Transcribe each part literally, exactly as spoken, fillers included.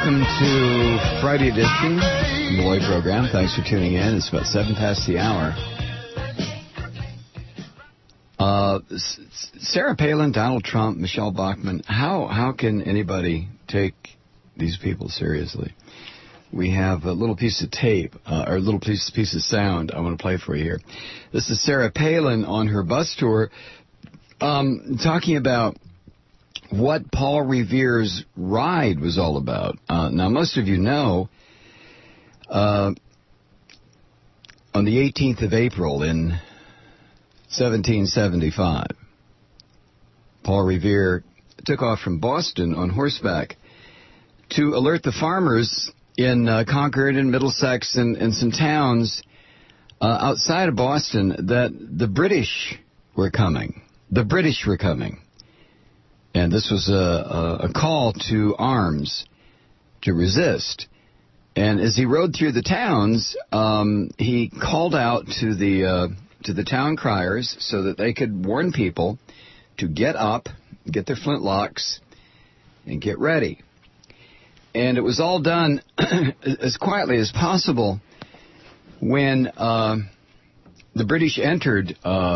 welcome to Friday edition of the Lloyd program. Thanks for tuning in. It's about seven past the hour. Uh, Sarah Palin, Donald Trump, Michelle Bachmann, how, how can anybody take these people seriously? We have a little piece of tape, uh, or a little piece, piece of sound I want to play for you here. This is Sarah Palin on her bus tour um, talking about what Paul Revere's ride was all about. Uh, now, most of you know, uh, on the eighteenth of April in seventeen seventy-five, Paul Revere took off from Boston on horseback to alert the farmers in uh, Concord and Middlesex and, and some towns uh, outside of Boston that the British were coming. The British were coming. And this was a, a, a call to arms, to resist. And as he rode through the towns, um, he called out to the uh, to the town criers so that they could warn people to get up, get their flintlocks, and get ready. And it was all done as quietly as possible when uh, the British entered uh,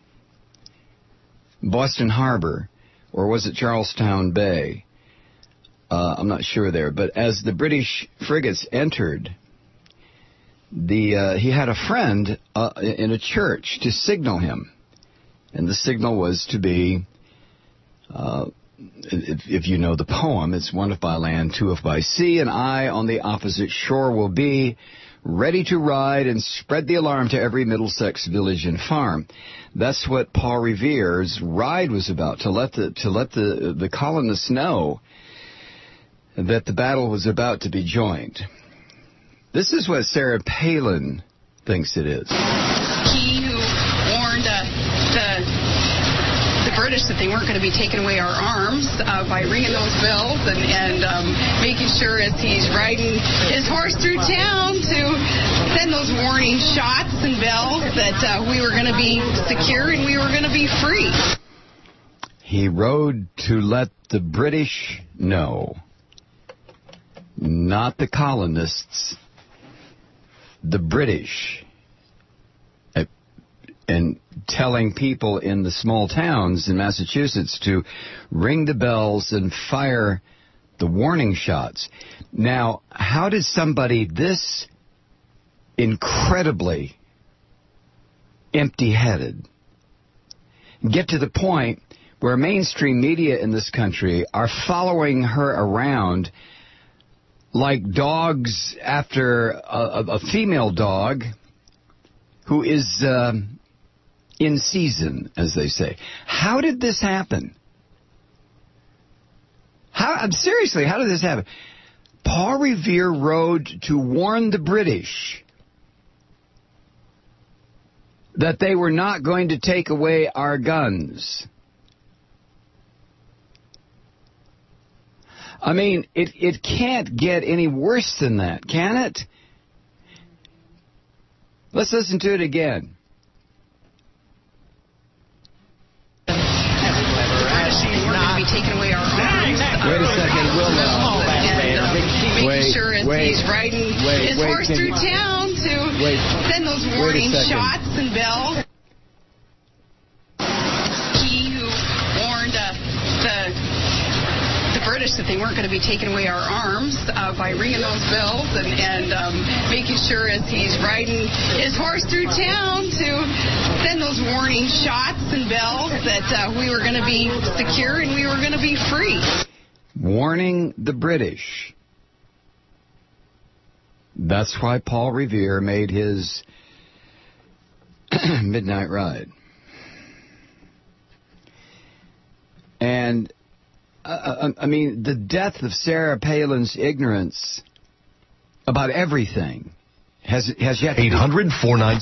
Boston Harbor. Or was it Charlestown Bay? Uh, I'm not sure there. But as the British frigates entered, the uh, he had a friend uh, in a church to signal him. And the signal was to be, uh, if, if you know the poem, it's one if by land, two if by sea, and I on the opposite shore will be, ready to ride and spread the alarm to every Middlesex village and farm. That's what Paul Revere's ride was about, to let the to let the the colonists know that the battle was about to be joined. This is what Sarah Palin thinks it is. He who warned uh, the the British that they weren't going to be taking away our arms uh, by ringing those bells and, and um, making sure as he's riding his horse through town to send those warning shots and bells that uh, we were going to be secure and we were going to be free. He rode to let the British know, not the colonists, the British. And telling people in the small towns in Massachusetts to ring the bells and fire the warning shots. Now, how did somebody this incredibly empty-headed get to the point where mainstream media in this country are following her around like dogs after a, a female dog who is uh, in season, as they say? How did this happen? How, seriously, how did this happen? Paul Revere rode to warn the British that they were not going to take away our guns. I mean, it, it can't get any worse than that, can it? Let's listen to it again. Be taking away our arms. Wait a second, Will. Uh, and, um, making wait, sure as wait, he's riding wait, his wait, horse through you, town to wait, send those warning shots and bells. He who warned uh, the the British that they weren't going to be taking away our arms uh, by ringing those bells and, and um, making sure as he's riding his horse through town to send those warning shots and bells that uh, we were going to be secure and we were going to be free. Warning the British. That's why Paul Revere made his midnight ride. And Uh, I mean, the depth of Sarah Palin's ignorance about everything has has yet to eight hundred four nine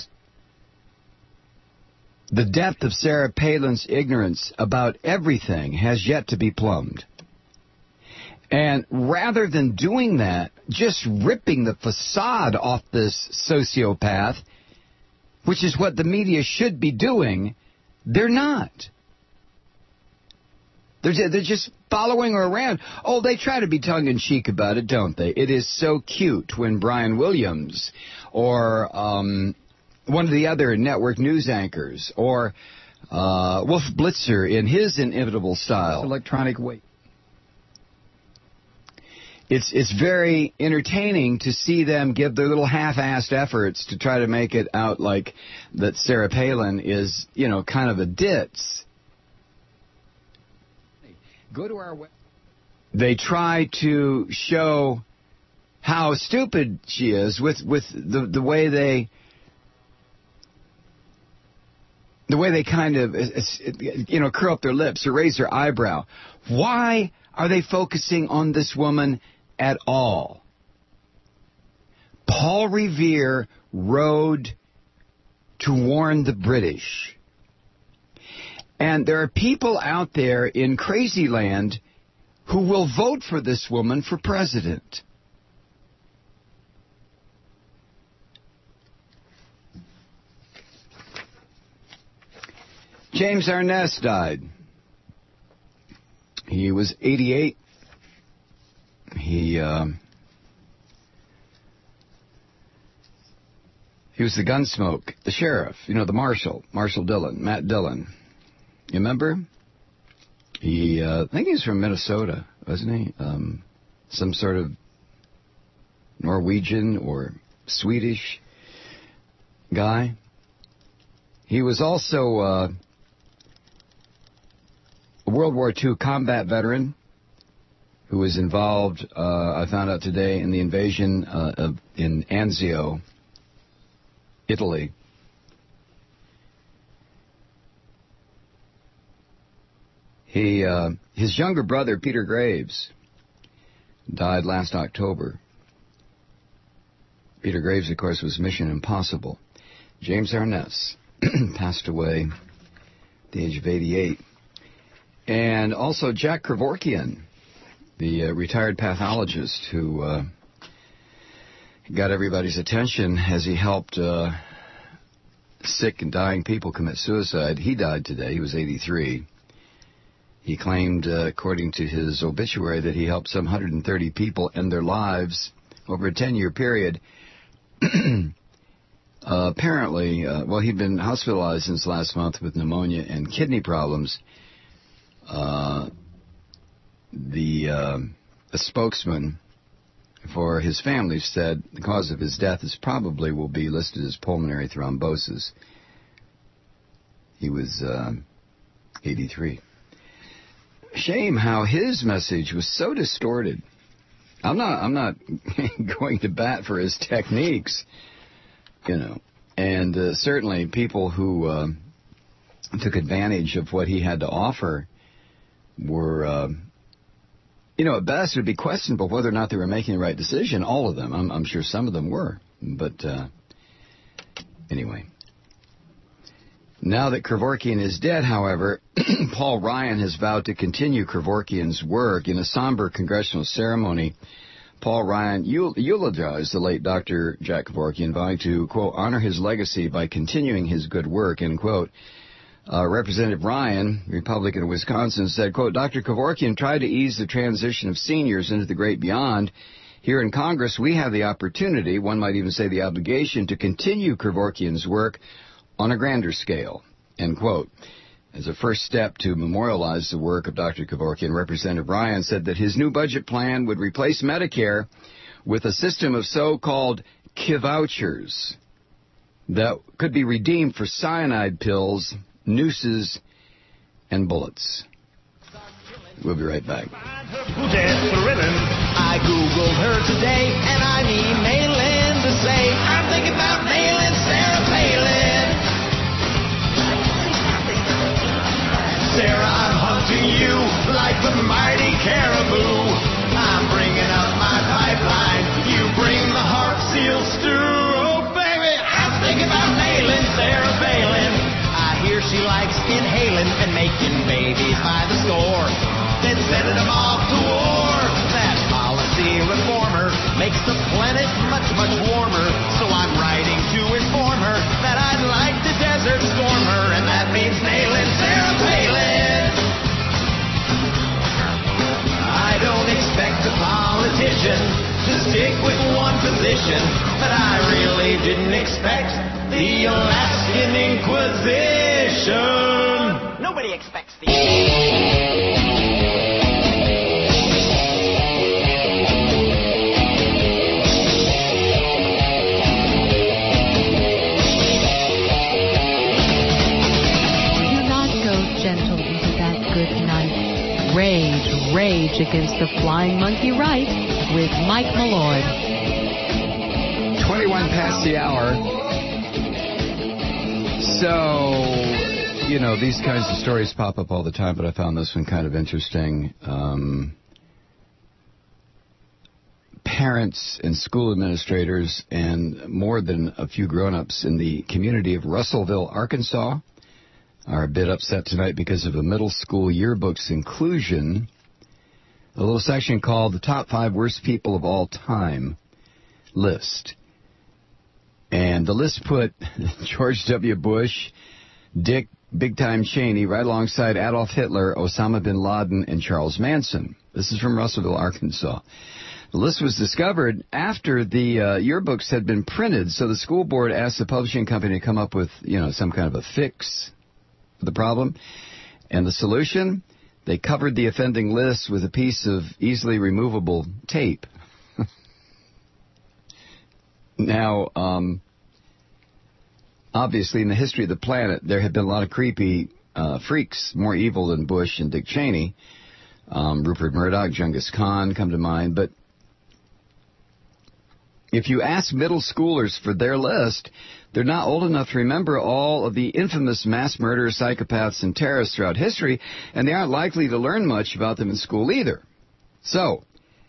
The depth of Sarah Palin's ignorance about everything has yet to be plumbed. And rather than doing that, just ripping the facade off this sociopath, which is what the media should be doing, they're not. They're, they're just following her around. Oh, they try to be tongue-in-cheek about it, don't they? It is so cute when Brian Williams or um, one of the other network news anchors or uh, Wolf Blitzer in his inimitable style. Electronic weight. It's it's very entertaining to see them give their little half-assed efforts to try to make it out like that Sarah Palin is, you know, kind of a ditz. Go to our web. They try to show how stupid she is with with the the way they the way they kind of you know curl up their lips or raise their eyebrow. Why are they focusing on this woman at all? Paul Revere rode to warn the British. And there are people out there in crazy land who will vote for this woman for president. James Arness died. He was eighty-eight. He uh, he was the Gunsmoke, the sheriff, you know, the marshal, Marshal Dillon, Matt Dillon. You remember? He, uh, I think he was from Minnesota, wasn't he? Um, some sort of Norwegian or Swedish guy. He was also uh, a World War Two combat veteran who was involved, uh, I found out today, in the invasion uh, of, in Anzio, Italy. He, uh, his younger brother, Peter Graves, died last October. Peter Graves, of course, was Mission Impossible. James Arness passed away at the age of eighty-eight. And also Jack Kevorkian, the uh, retired pathologist who uh, got everybody's attention as he helped uh, sick and dying people commit suicide. He died today. He was eighty-three. He claimed, uh, according to his obituary, that he helped some one hundred thirty people end their lives over a ten-year period. uh, apparently, uh, well, he'd been hospitalized since last month with pneumonia and kidney problems. Uh, the uh, a spokesman for his family said the cause of his death is probably will be listed as pulmonary thrombosis. He was uh, eighty-three. Shame how his message was so distorted. I'm not I'm not going to bat for his techniques, you know, and uh, certainly people who uh, took advantage of what he had to offer were, uh, you know, at best it would be questionable whether or not they were making the right decision. All of them. I'm, I'm sure some of them were. But uh, anyway. Now that Kevorkian is dead, however, Paul Ryan has vowed to continue Kevorkian's work. In a somber congressional ceremony, Paul Ryan eulogized the late Doctor Jack Kevorkian, vowing to, quote, honor his legacy by continuing his good work, end quote. Uh, Representative Ryan, Republican of Wisconsin, said, quote, Doctor Kevorkian tried to ease the transition of seniors into the great beyond. Here in Congress, we have the opportunity, one might even say the obligation, to continue Kevorkian's work on a grander scale, end quote. As a first step to memorialize the work of Doctor Kevorkian, Representative Ryan said that his new budget plan would replace Medicare with a system of so-called Kevouchers that could be redeemed for cyanide pills, nooses, and bullets. We'll be right back. I Googled her today, and I'm emailing to say I'm thinking about nailing Sarah Palin. Sarah, I'm hunting you like the mighty caribou. I'm bringing up my pipeline. You bring the heart seal stew. Oh, baby, I'm thinking about nailing Sarah Palin. I hear she likes inhaling and making babies by the score, then sending them off to war. That policy reformer makes the planet much, much warmer. So I'm writing to expects the Alaskan Inquisition. Nobody expects the... Rage, rage against the flying monkey right with Mike Malloy. twenty-one past the hour. So, you know, these kinds of stories pop up all the time, but I found this one kind of interesting. Um, parents and school administrators and more than a few grown-ups in the community of Russellville, Arkansas, are a bit upset tonight because of a middle school yearbook's inclusion, a little section called the Top Five Worst People of All Time list. And the list put George W. Bush, Dick Big Time Cheney, right alongside Adolf Hitler, Osama bin Laden, and Charles Manson. This is from Russellville, Arkansas. The list was discovered after the uh, yearbooks had been printed, so the school board asked the publishing company to come up with, you know, some kind of a fix the problem. And the solution? They covered the offending list with a piece of easily removable tape. Now, um, obviously, in the history of the planet, there have been a lot of creepy uh, freaks, more evil than Bush and Dick Cheney. Um, Rupert Murdoch, Genghis Khan come to mind. But if you ask middle schoolers for their list, they're not old enough to remember all of the infamous mass murderers, psychopaths, and terrorists throughout history, and they aren't likely to learn much about them in school either. So,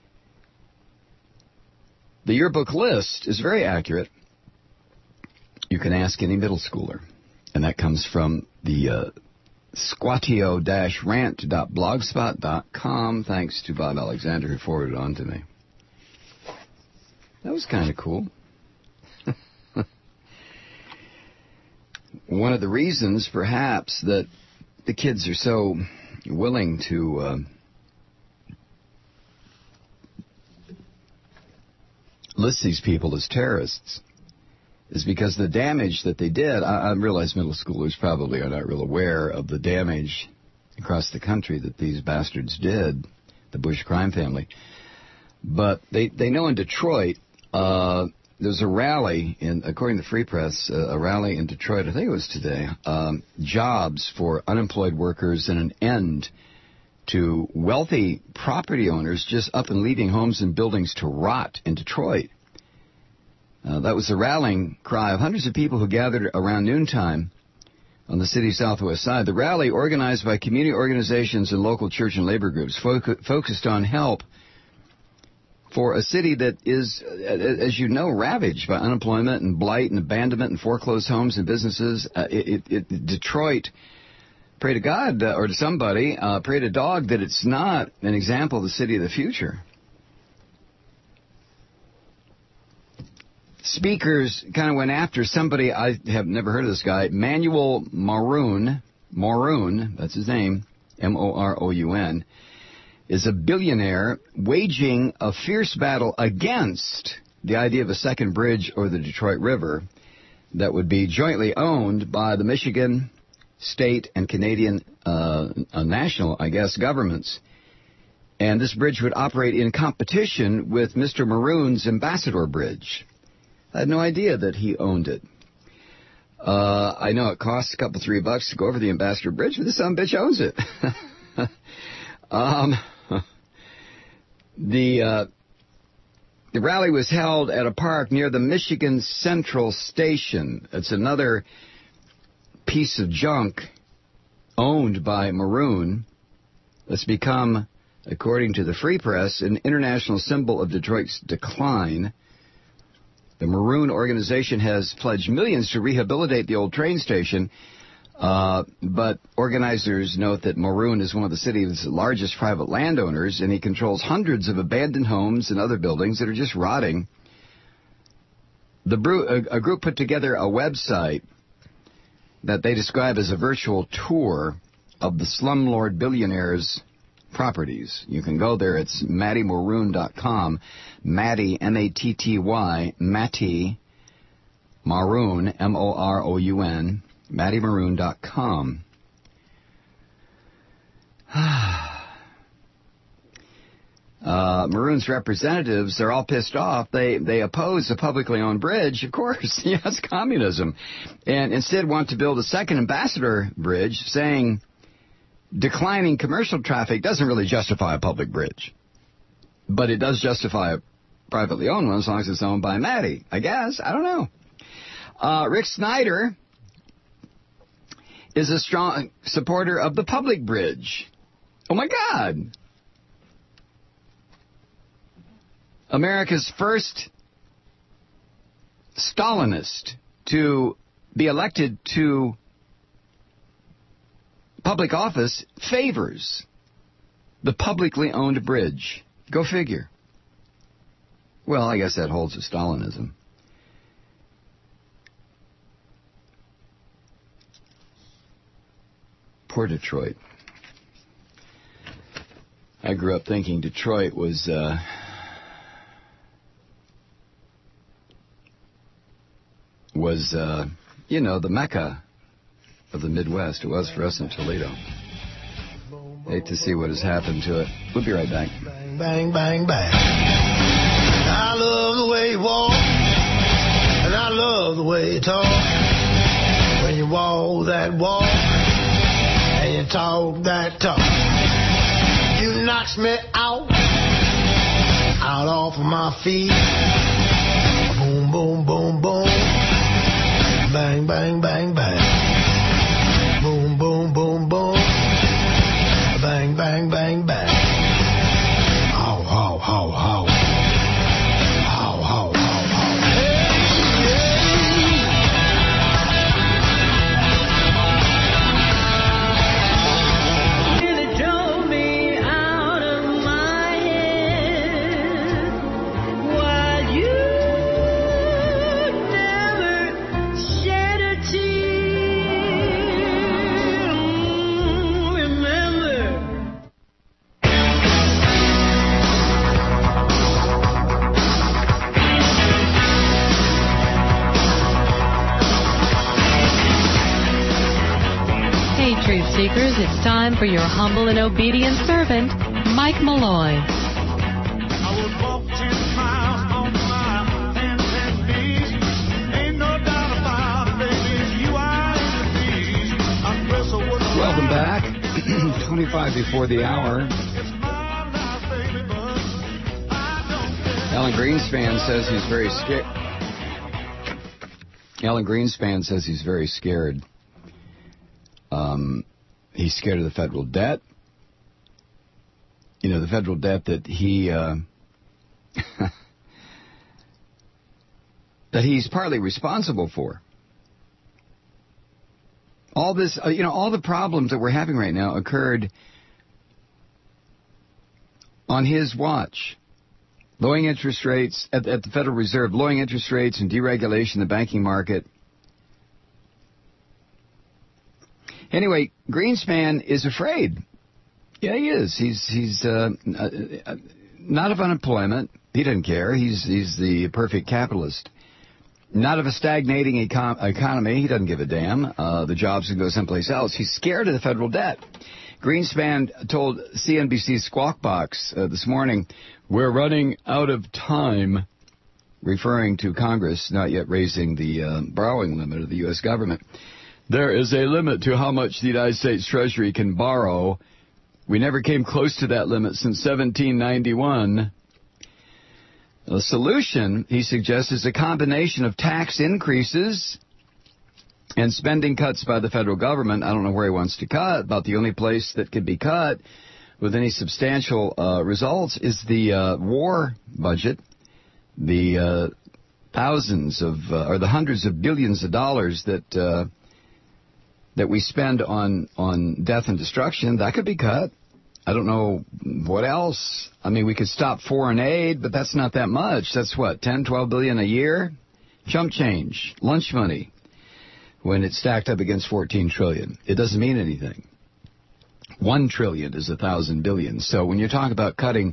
the yearbook list is very accurate. You can ask any middle schooler, and that comes from the uh, squatio dash rant dot blogspot dot com, thanks to Bob Alexander, who forwarded it on to me. That was kind of cool. One of the reasons, perhaps, that the kids are so willing to uh, list these people as terrorists is because the damage that they did. I, I realize middle schoolers probably are not real aware of the damage across the country that these bastards did, the Bush crime family. But they, they know in Detroit, uh, there's a rally, in, according to the Free Press, uh, a rally in Detroit, I think it was today, um, jobs for unemployed workers and an end to wealthy property owners just up and leaving homes and buildings to rot in Detroit. Uh, that was the rallying cry of hundreds of people who gathered around noontime on the city's southwest side. The rally, organized by community organizations and local church and labor groups, fo- focused on help for a city that is, as you know, ravaged by unemployment and blight and abandonment and foreclosed homes and businesses. Uh, it, it, Detroit, pray to God uh, or to somebody, uh, pray to dog that it's not an example of the city of the future. Speakers kind of went after somebody, I have never heard of this guy, Manuel Maroun, Maroun, that's his name, M O R O U N, is a billionaire waging a fierce battle against the idea of a second bridge over the Detroit River that would be jointly owned by the Michigan, state, and Canadian uh, uh, national, I guess, governments. And this bridge would operate in competition with Mister Maroon's Ambassador Bridge. I had no idea that he owned it. Uh, I know it costs a couple, three bucks to go over the Ambassador Bridge, but this son of a bitch owns it. um, the uh, the rally was held at a park near the Michigan Central Station. It's another piece of junk owned by Maroon that's become, according to the Free Press, an international symbol of Detroit's decline. The Maroon organization has pledged millions to rehabilitate the old train station, uh, but organizers note that Maroon is one of the city's largest private landowners, and he controls hundreds of abandoned homes and other buildings that are just rotting. The bru- a, a group put together a website that they describe as a virtual tour of the slumlord billionaire's properties. You can go there. It's matty maroon dot com. Matty, M A T T Y, Matty Maroon, M O R O U N, Matty Maroon dot com. Uh, Maroon's representatives, they're all pissed off. They they oppose a publicly owned bridge, of course. Yeah, it's communism. And instead want to build a second Ambassador Bridge, saying declining commercial traffic doesn't really justify a public bridge. But it does justify a privately owned one as long as it's owned by Matty, I guess. I don't know. Uh, Rick Snyder is a strong supporter of the public bridge. Oh, my God. America's first Stalinist to be elected to public office favors the publicly owned bridge. Go figure. Well, I guess that holds to Stalinism. Poor Detroit. I grew up thinking Detroit was... Uh, was, uh, you know, the Mecca of the Midwest. It was for us in Toledo. Hate to see what has happened to it. We'll be right back. Bang, bang, bang, bang. I love the way you walk, and I love the way you talk. When you walk that walk, and you talk that talk. You knocks me out, out off of my feet. Boom, boom, boom, boom. Bang, bang, bang, bang. Boom, boom, boom, boom. Bang, bang, bang, bang. How, how, how, how. How, how, how, how. Hey, yeah. Really drove me out of my head. While you Truth Seekers, it's time for your humble and obedient servant, Mike Malloy. I would walk ten miles on my hands and knees. Ain't no doubt about it, baby. You are in the bees. I'm wrestle with the Welcome back. twenty-five before the hour. Alan Greenspan says he's very scared. Alan Greenspan says he's very scared. Um, he's scared of the federal debt. You know, the federal debt that he uh, that he's partly responsible for. All this, uh, you know, all the problems that we're having right now occurred on his watch. Lowering interest rates at, at the Federal Reserve, lowering interest rates and deregulation of the banking market. Anyway, Greenspan is afraid. Yeah, he is. He's he's uh, uh, not of unemployment. He doesn't care. He's he's the perfect capitalist. Not of a stagnating econ- economy. He doesn't give a damn. Uh, the jobs can go someplace else. He's scared of the federal debt. Greenspan told C N B C's Squawk Box uh, this morning, "We're running out of time," referring to Congress not yet raising the uh, borrowing limit of the U S government. There is a limit to how much the United States Treasury can borrow. We never came close to that limit since seventeen ninety-one. The solution, he suggests, is a combination of tax increases and spending cuts by the federal government. I don't know where he wants to cut, but the only place that could be cut with any substantial uh, results is the uh, war budget, the uh, thousands of, uh, or the hundreds of billions of dollars that uh, that we spend on, on death and destruction. That could be cut. I don't know what else. I mean, we could stop foreign aid, but that's not that much. That's what, ten, twelve billion a year? Chump change, lunch money, when it's stacked up against fourteen trillion. It doesn't mean anything. One trillion is a thousand billion. So when you talk about cutting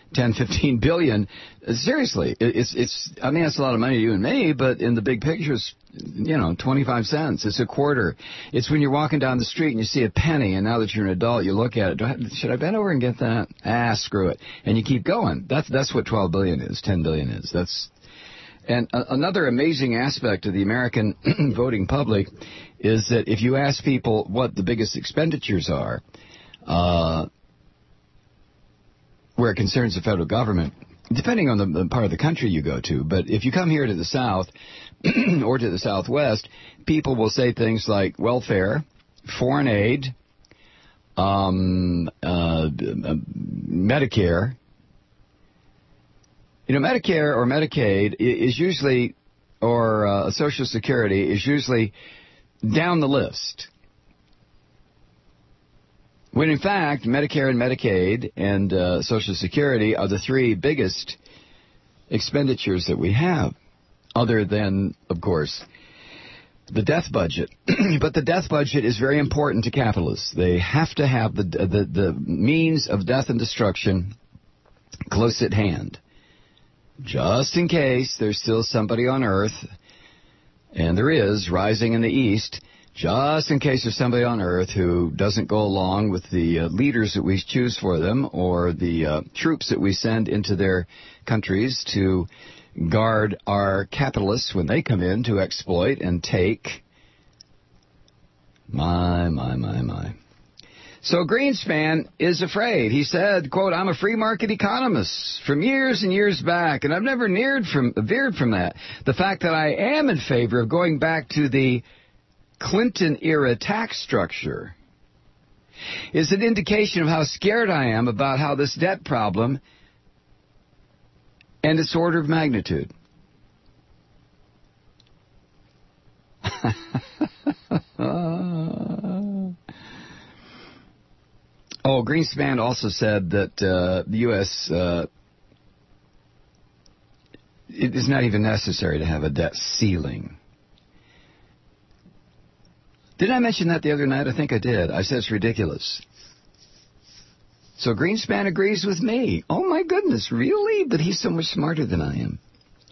ten, fifteen billion. Seriously, it's, it's, I mean, it's a lot of money to you and me, but in the big picture, it's, you know, twenty-five cents. It's a quarter. It's when you're walking down the street and you see a penny, and now that you're an adult, you look at it. Do I, should I bend over and get that? Ah, screw it. And you keep going. That's, that's what twelve billion is, ten billion is. That's, and a, another amazing aspect of the American voting public is that if you ask people what the biggest expenditures are, uh, where it concerns the federal government, depending on the, the part of the country you go to, but if you come here to the South or to the Southwest, people will say things like welfare, foreign aid, um, uh, Medicare. You know, Medicare or Medicaid is usually, or uh, Social Security is usually down the list. When in fact, Medicare and Medicaid and uh, Social Security are the three biggest expenditures that we have, other than, of course, the death budget. But the death budget is very important to capitalists. They have to have the, the, the means of death and destruction close at hand, just in case there's still somebody on Earth, and there is, rising in the East, just in case there's somebody on Earth who doesn't go along with the uh, leaders that we choose for them or the uh, troops that we send into their countries to guard our capitalists when they come in to exploit and take. My, my, my, my. So Greenspan is afraid. He said, quote, I'm a free market economist from years and years back, and I've never neared from, veered from that. The fact that I am in favor of going back to the Clinton-era tax structure is an indication of how scared I am about how this debt problem and its order of magnitude. Oh, Greenspan also said that uh, the U S Uh, it is not even necessary to have a debt ceiling. Did I mention that the other night? I think I did. I said it's ridiculous. So Greenspan agrees with me. Oh, my goodness, really? But he's so much smarter than I am.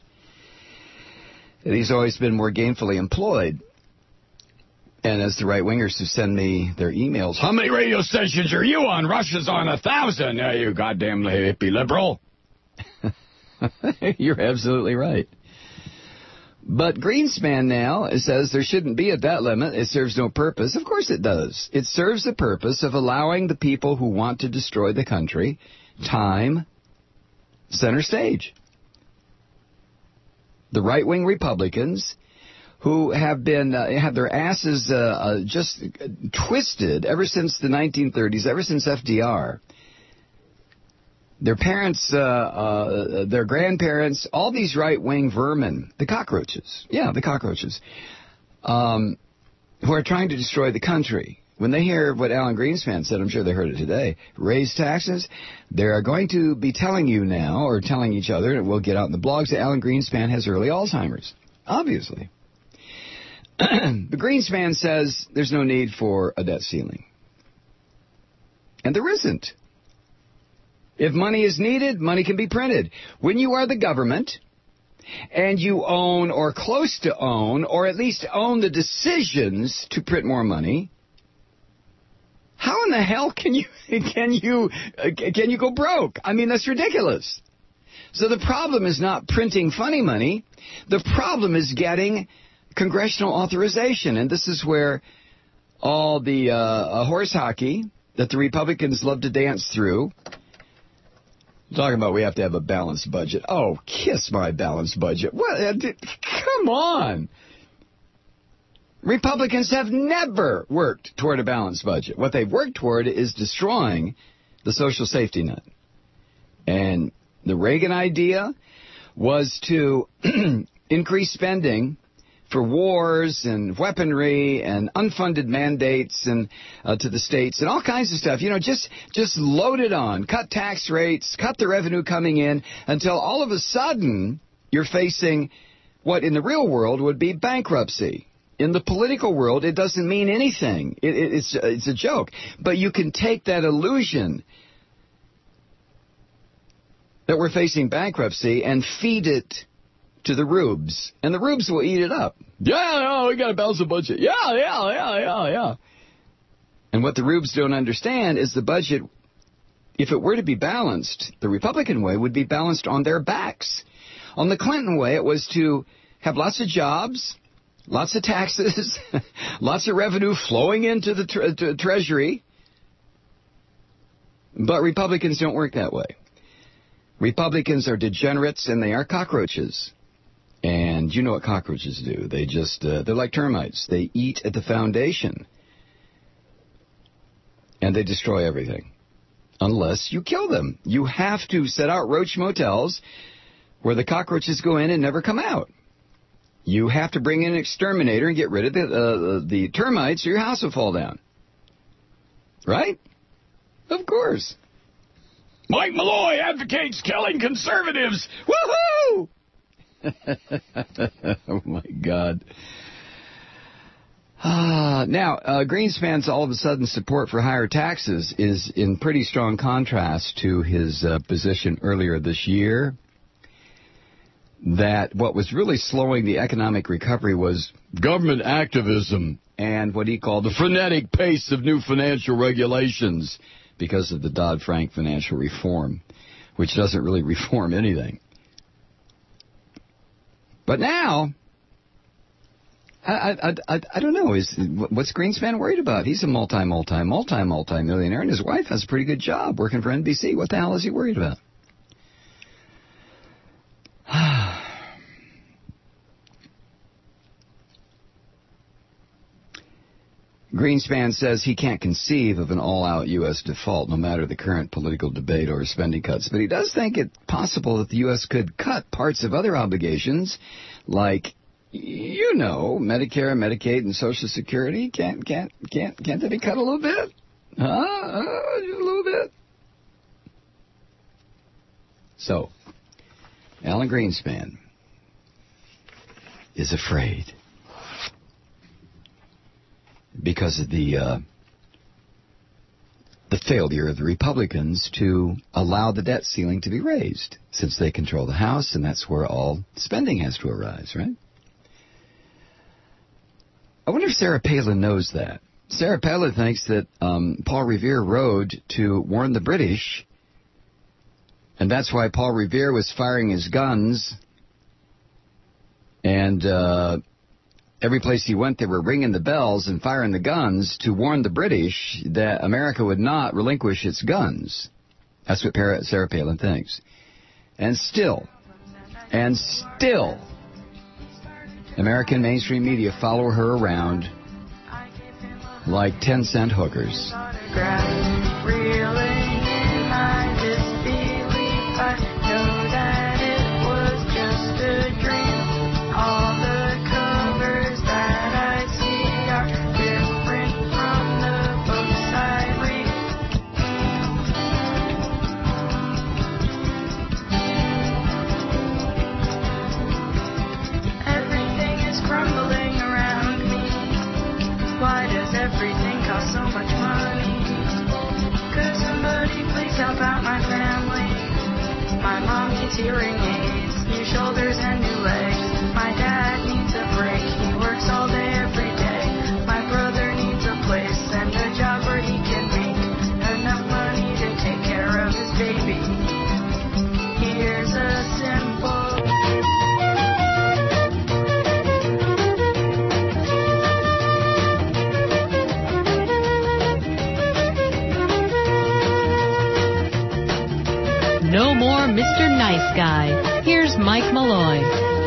And he's always been more gainfully employed. And as the right-wingers who send me their emails, how many radio stations are you on? Russia's on a thousand. Yeah, you goddamn hippie liberal. You're absolutely right. But Greenspan now says there shouldn't be a debt limit. It serves no purpose. Of course it does. It serves the purpose of allowing the people who want to destroy the country time, center stage. The right-wing Republicans who have been uh, have their asses uh, uh, just twisted ever since the nineteen thirties, ever since F D R. Their parents, uh, uh, their grandparents, all these right-wing vermin, the cockroaches, yeah, the cockroaches, um, who are trying to destroy the country. When they hear what Alan Greenspan said, I'm sure they heard it today, raise taxes, they're going to be telling you now, or telling each other, and we'll get out in the blogs, that Alan Greenspan has early Alzheimer's, obviously. But Greenspan says there's no need for a debt ceiling. And there isn't. If money is needed, money can be printed. When you are the government and you own or close to own or at least own the decisions to print more money, how in the hell can you can you uh, can you go broke? I mean, that's ridiculous. So the problem is not printing funny money. The problem is getting congressional authorization. And this is where all the uh, horse hockey that the Republicans love to dance through. Talking about we have to have a balanced budget. Oh, kiss my balanced budget. What? Come on. Republicans have never worked toward a balanced budget. What they've worked toward is destroying the social safety net. And the Reagan idea was to increase spending for wars and weaponry and unfunded mandates and uh, to the states and all kinds of stuff. You know, just just load it on, cut tax rates, cut the revenue coming in until all of a sudden you're facing what in the real world would be bankruptcy. In the political world, it doesn't mean anything. It, it, it's, it's a joke. But you can take that illusion that we're facing bankruptcy and feed it to the rubes, and the rubes will eat it up. Yeah, yeah, we got to balance the budget. Yeah, yeah, yeah, yeah, yeah. And what the rubes don't understand is the budget, if it were to be balanced, the Republican way would be balanced on their backs. On the Clinton way, it was to have lots of jobs, lots of taxes, lots of revenue flowing into the tre- to Treasury. But Republicans don't work that way. Republicans are degenerates and they are cockroaches. And you know what cockroaches do. They just, uh, they're like termites. They eat at the foundation. And they destroy everything. Unless you kill them. You have to set out roach motels where the cockroaches go in and never come out. You have to bring in an exterminator and get rid of the, uh, the termites or your house will fall down. Right? Of course. Mike Malloy advocates killing conservatives. Woohoo! Oh, my God. Uh, now, uh, Greenspan's all of a sudden support for higher taxes is in pretty strong contrast to his uh, position earlier this year that what was really slowing the economic recovery was government activism and what he called the frenetic pace of new financial regulations because of the Dodd-Frank financial reform, which doesn't really reform anything. But now, I, I, I, I don't know. Is what's Greenspan worried about? He's a multi, multi, multi, multi-millionaire, and his wife has a pretty good job working for N B C. What the hell is he worried about? Greenspan says he can't conceive of an all-out U S default, no matter the current political debate or spending cuts. But he does think it possible that the U S could cut parts of other obligations, like, you know, Medicare, Medicaid, and Social Security. Can't, can't, can't, can't they be cut a little bit? Huh? Uh, a little bit. So, Alan Greenspan is afraid. Because of the uh, the failure of the Republicans to allow the debt ceiling to be raised, since they control the House, and that's where all spending has to arise, right? I wonder if Sarah Palin knows that. Sarah Palin thinks that um, Paul Revere rode to warn the British, and that's why Paul Revere was firing his guns, and uh, every place he went, they were ringing the bells and firing the guns to warn the British that America would not relinquish its guns. That's what Sarah Palin thinks. And still, and still, American mainstream media follow her around like ten-cent hookers. Everything costs so much money. Could somebody please help out my family? My mom needs hearing aids, new shoulders and new legs. My dad needs a break, he works all day every day. My brother needs a place and a job where he can make enough money to take care of his baby. Here's a simple... No more Mister Nice Guy. Here's Mike Malloy.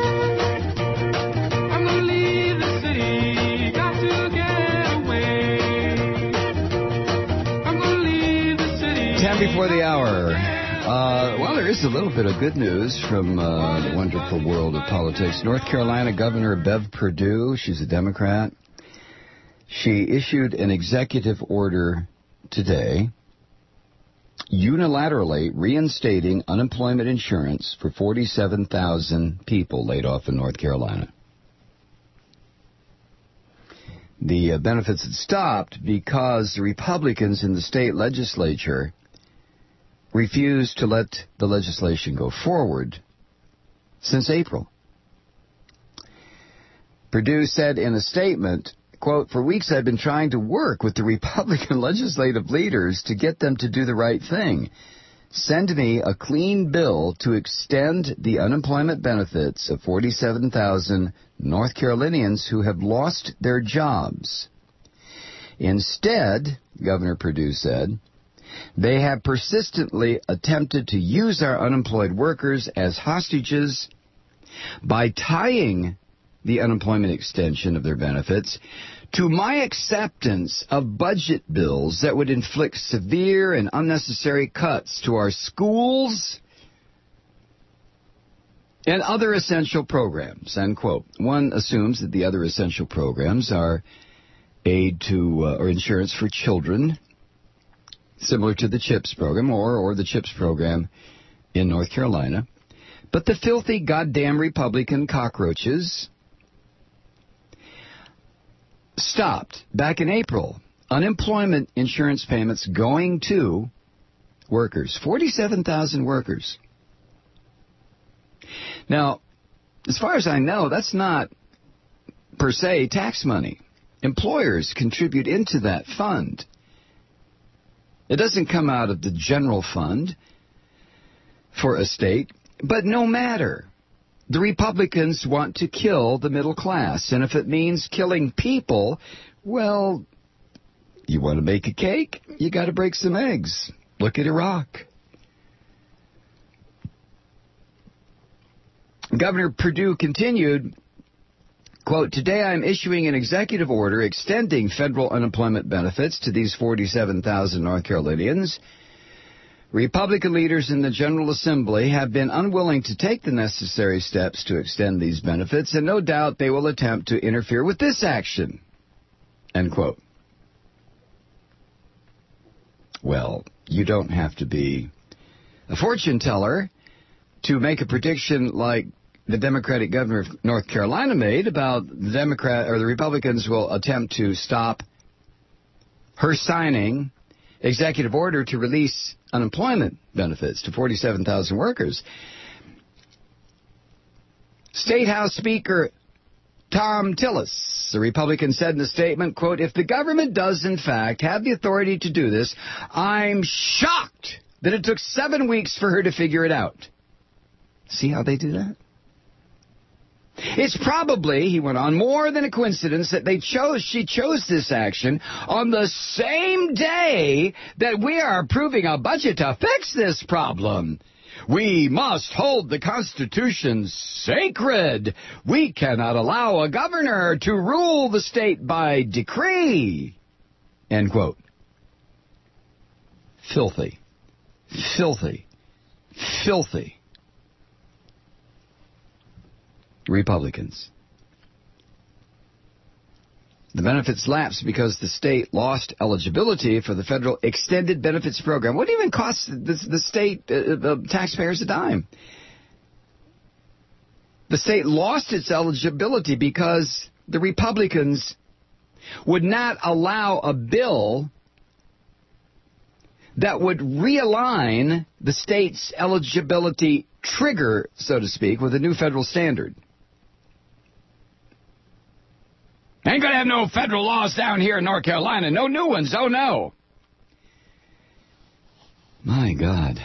I'm gonna leave the city, got to get away. I'm gonna leave the city. Ten before the hour. Uh, well, there is a little bit of good news from uh, the wonderful world of politics. North Carolina Governor Bev Perdue, she's a Democrat. She issued an executive order today unilaterally reinstating unemployment insurance for forty-seven thousand people laid off in North Carolina. The uh, benefits had stopped because the Republicans in the state legislature refused to let the legislation go forward since April. Perdue said in a statement, quote, "For weeks I've been trying to work with the Republican legislative leaders to get them to do the right thing. Send me a clean bill to extend the unemployment benefits of forty-seven thousand North Carolinians who have lost their jobs. Instead," Governor Perdue said, "they have persistently attempted to use our unemployed workers as hostages by tying the unemployment extension of their benefits to my acceptance of budget bills that would inflict severe and unnecessary cuts to our schools and other essential programs," end quote. One assumes that the other essential programs are aid to uh, or insurance for children, similar to the CHIPS program or, or the CHIPS program in North Carolina. But the filthy goddamn Republican cockroaches stopped back in April unemployment insurance payments going to workers, forty-seven thousand workers. Now, as far as I know, that's not per se tax money. Employers contribute into that fund. It doesn't come out of the general fund for a state, but no matter. The Republicans want to kill the middle class, and if it means killing people, well, you want to make a cake, you got to break some eggs. Look at Iraq. Governor Perdue continued, quote, "Today I am issuing an executive order extending federal unemployment benefits to these forty-seven thousand North Carolinians. Republican leaders in the General Assembly have been unwilling to take the necessary steps to extend these benefits, and no doubt they will attempt to interfere with this action," end quote. Well, you don't have to be a fortune teller to make a prediction like the Democratic governor of North Carolina made about the Democrat or the Republicans will attempt to stop her signing executive order to release unemployment benefits to forty-seven thousand workers. State House Speaker Thom Tillis, the Republican, said in a statement, quote, "If the government does in fact have the authority to do this, I'm shocked that it took seven weeks for her to figure it out." See how they do that? It's probably, he went on, more than a coincidence that they chose, she chose this action on the same day that we are approving a budget to fix this problem. We must hold the Constitution sacred. We cannot allow a governor to rule the state by decree. End quote. Filthy. Filthy. Filthy. Republicans. The benefits lapsed because the state lost eligibility for the federal extended benefits program. What even costs the, the state uh, uh, taxpayers a dime? The state lost its eligibility because the Republicans would not allow a bill that would realign the state's eligibility trigger, so to speak, with a new federal standard. Ain't going to have no federal laws down here in North Carolina. No new ones. Oh, no. My God.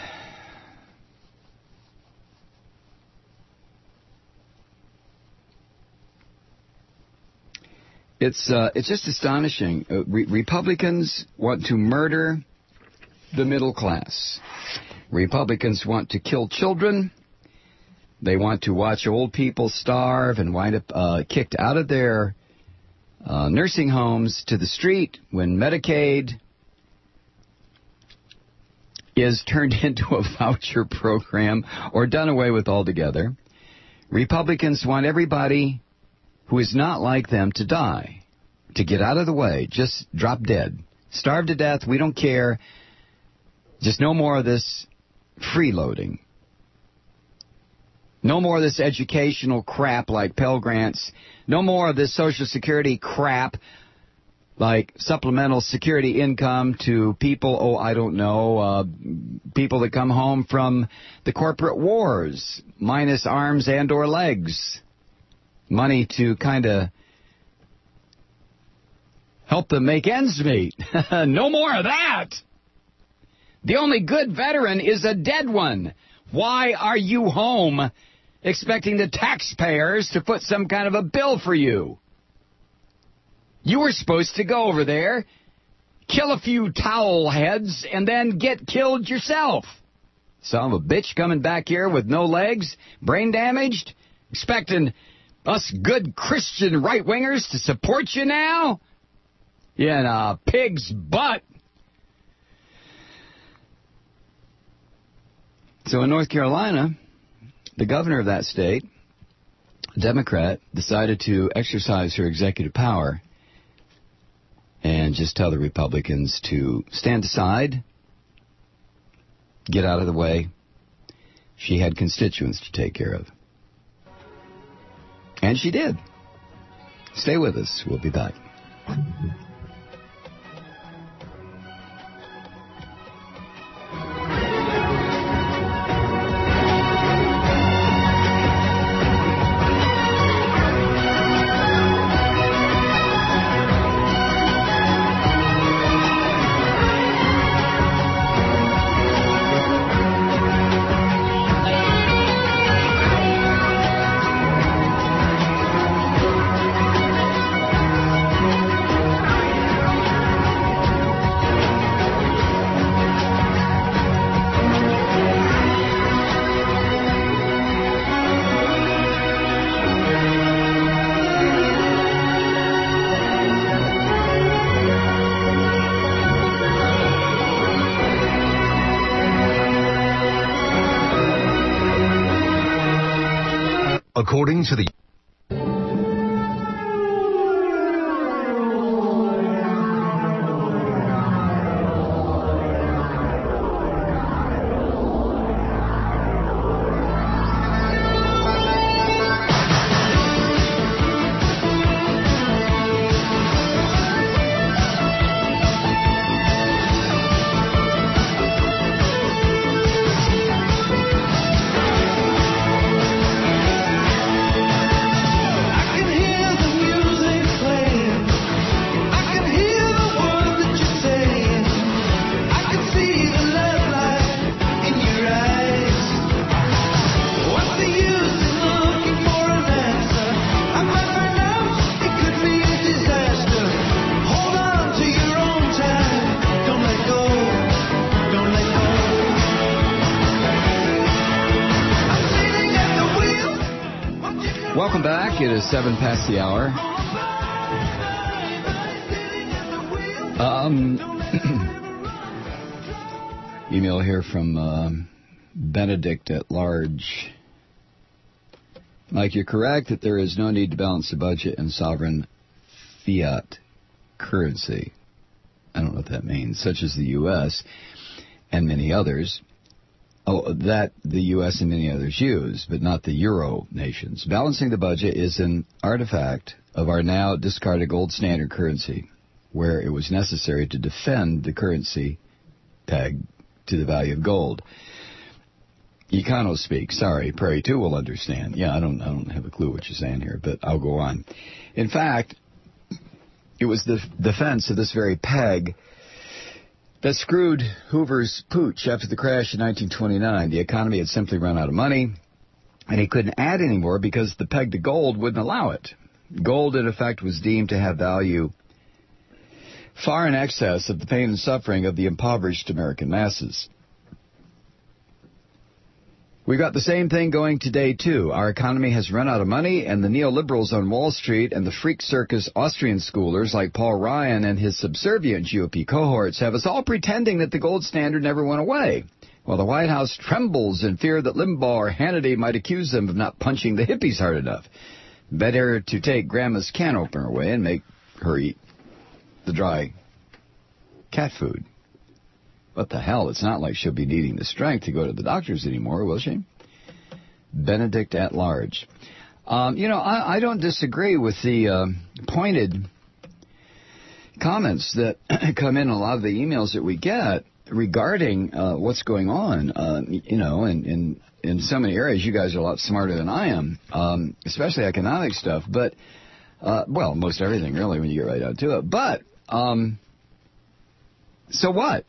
It's uh, it's just astonishing. Uh, re- Republicans want to murder the middle class. Republicans want to kill children. They want to watch old people starve and wind up uh, kicked out of their Uh, nursing homes to the street when Medicaid is turned into a voucher program or done away with altogether. Republicans want everybody who is not like them to die, to get out of the way, just drop dead, starve to death, we don't care, just no more of this freeloading. No more of this educational crap like Pell Grants. No more of this Social Security crap like supplemental security income to people, oh, I don't know, uh, people that come home from the corporate wars, minus arms and or legs. Money to kind of help them make ends meet. No more of that. The only good veteran is a dead one. Why are you home expecting the taxpayers to foot some kind of a bill for you? You were supposed to go over there, kill a few towel heads, and then get killed yourself. Son of a bitch coming back here with no legs, brain damaged, expecting us good Christian right-wingers to support you now? Yeah, in a pig's butt. So in North Carolina, the governor of that state, a Democrat, decided to exercise her executive power and just tell the Republicans to stand aside, get out of the way. She had constituents to take care of. And she did. Stay with us. We'll be back. According to the Welcome back. It is seven past the hour. Um, email here from uh, Benedict at Large. Mike, you're correct that there is no need to balance the budget in sovereign fiat currency. I don't know what that means, such as the U S and many others. Oh, that the U S and many others use, but not the Euro nations. Balancing the budget is an artifact of our now discarded gold standard currency, where it was necessary to defend the currency peg to the value of gold. Econo speak. Sorry, Prairie two will understand. Yeah, I don't, I don't have a clue what you're saying here, but I'll go on. In fact, it was the defense of this very peg that screwed Hoover's pooch after the crash in nineteen twenty-nine. The economy had simply run out of money, and he couldn't add any more because the peg to gold wouldn't allow it. Gold, in effect, was deemed to have value far in excess of the pain and suffering of the impoverished American masses. We've got the same thing going today, too. Our economy has run out of money, and the neoliberals on Wall Street and the freak circus Austrian schoolers like Paul Ryan and his subservient G O P cohorts have us all pretending that the gold standard never went away, while the White House trembles in fear that Limbaugh or Hannity might accuse them of not punching the hippies hard enough. Better to take Grandma's can opener away and make her eat the dry cat food. What the hell? It's not like she'll be needing the strength to go to the doctors anymore, will she? Benedict at Large. Um, you know, I, I don't disagree with the uh, pointed comments that come in, a lot of the emails that we get regarding uh, what's going on, uh, you know, in, in, in so many areas. You guys are a lot smarter than I am, um, especially economic stuff. But, uh, well, most everything, really, when you get right down to it. But, um, so what?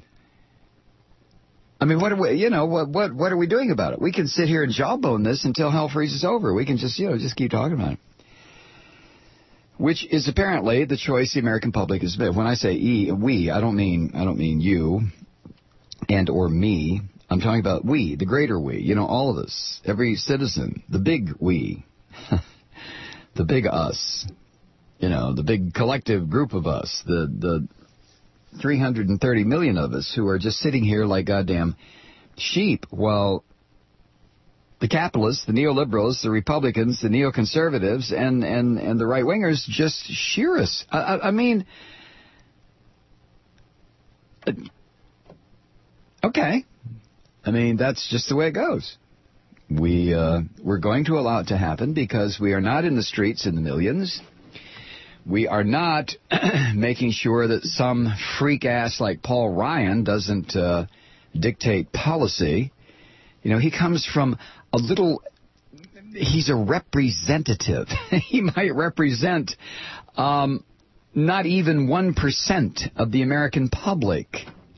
I mean, what are we, you know, what, what, what are we doing about it? We can sit here and jawbone this until hell freezes over. We can just, you know, just keep talking about it. Which is apparently the choice the American public has made. When I say e, we, I don't mean, I don't mean you and or me. I'm talking about we, the greater we, you know, all of us, every citizen, the big we, the big us, you know, the big collective group of us, the, the three hundred thirty million of us who are just sitting here like goddamn sheep while the capitalists, the neoliberals, the Republicans, the neoconservatives, and, and, and the right-wingers just shear us. I, I, I mean, okay. I mean, that's just the way it goes. We, uh, we're going to allow it to happen because we are not in the streets in the millions. We are not making sure that some freak ass like Paul Ryan doesn't uh, dictate policy. You know, he comes from a little, he's a representative. He might represent um, not even one percent of the American public.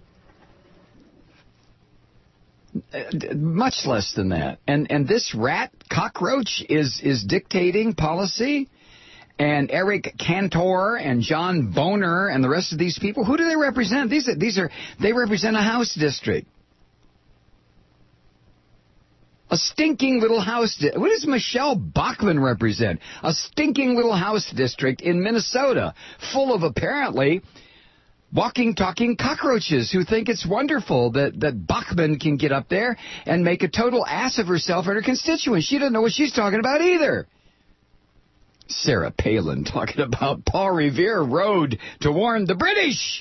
Much less than that. And and this rat cockroach is, is dictating policy. And Eric Cantor and John Boner and the rest of these people, who do they represent? These are, these are they represent a House district. A stinking little House district. What does Michelle Bachmann represent? A stinking little House district in Minnesota, full of apparently walking, talking cockroaches who think it's wonderful that, that Bachmann can get up there and make a total ass of herself and her constituents. She doesn't know what she's talking about either. Sarah Palin talking about Paul Revere Road to warn the British.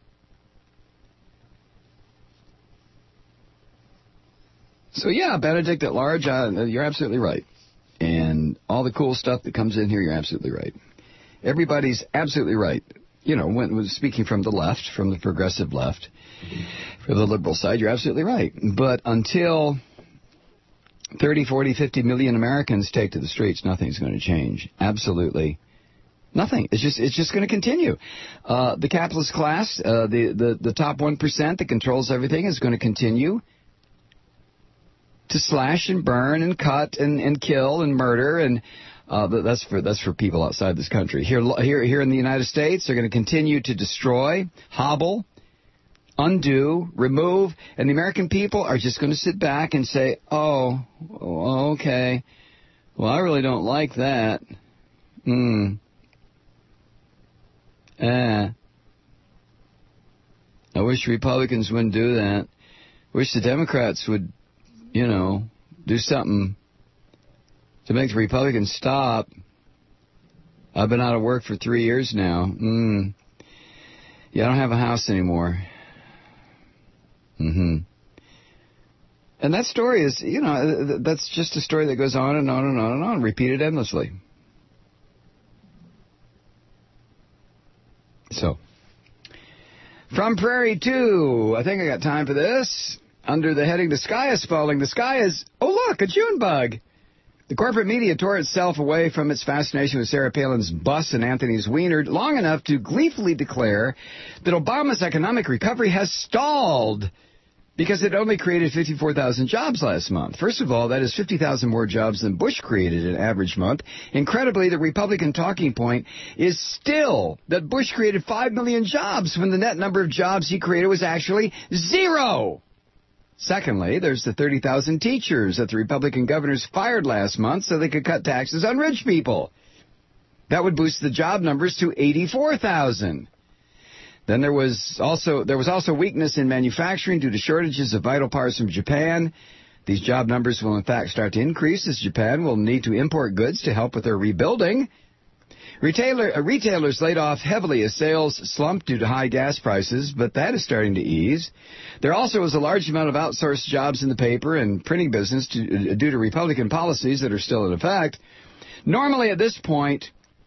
So, yeah, Benedict at large, uh, you're absolutely right. And all the cool stuff that comes in here, you're absolutely right. Everybody's absolutely right. You know, when, when speaking from the left, from the progressive left, from the liberal side, you're absolutely right. But until thirty, forty, fifty million Americans take to the streets, nothing's going to change. Absolutely nothing. It's just it's just going to continue. Uh, the capitalist class, uh, the, the, the top one percent that controls everything is going to continue to slash and burn and cut and, and kill and murder. And uh, that's for that's for people outside this country. Here, here, here in the United States, they're going to continue to destroy, hobble, undo, remove, and the American people are just going to sit back and say, oh, okay, well, I really don't like that. Hmm. Eh. I wish Republicans wouldn't do that. I wish the Democrats would, you know, do something to make the Republicans stop. I've been out of work for three years now. Hmm. Yeah, I don't have a house anymore. Mm-hmm. And that story is, you know, that's just a story that goes on and on and on and on, repeated endlessly. So, from Prairie two, I think I got time for this. Under the heading, The Sky is Falling. The sky is, oh look, a June bug. The corporate media tore itself away from its fascination with Sarah Palin's bus and Anthony's wiener long enough to gleefully declare that Obama's economic recovery has stalled because it only created fifty-four thousand jobs last month. First of all, that is fifty thousand more jobs than Bush created in an average month. Incredibly, the Republican talking point is still that Bush created five million jobs when the net number of jobs he created was actually zero. Secondly, there's the thirty thousand teachers that the Republican governors fired last month so they could cut taxes on rich people. That would boost the job numbers to eighty-four thousand. Then there was also there was also weakness in manufacturing due to shortages of vital parts from Japan. These job numbers will in fact start to increase as Japan will need to import goods to help with their rebuilding. Retailer, uh, retailers laid off heavily as sales slumped due to high gas prices, but that is starting to ease. There also was a large amount of outsourced jobs in the paper and printing business to, uh, due to Republican policies that are still in effect. Normally at this point,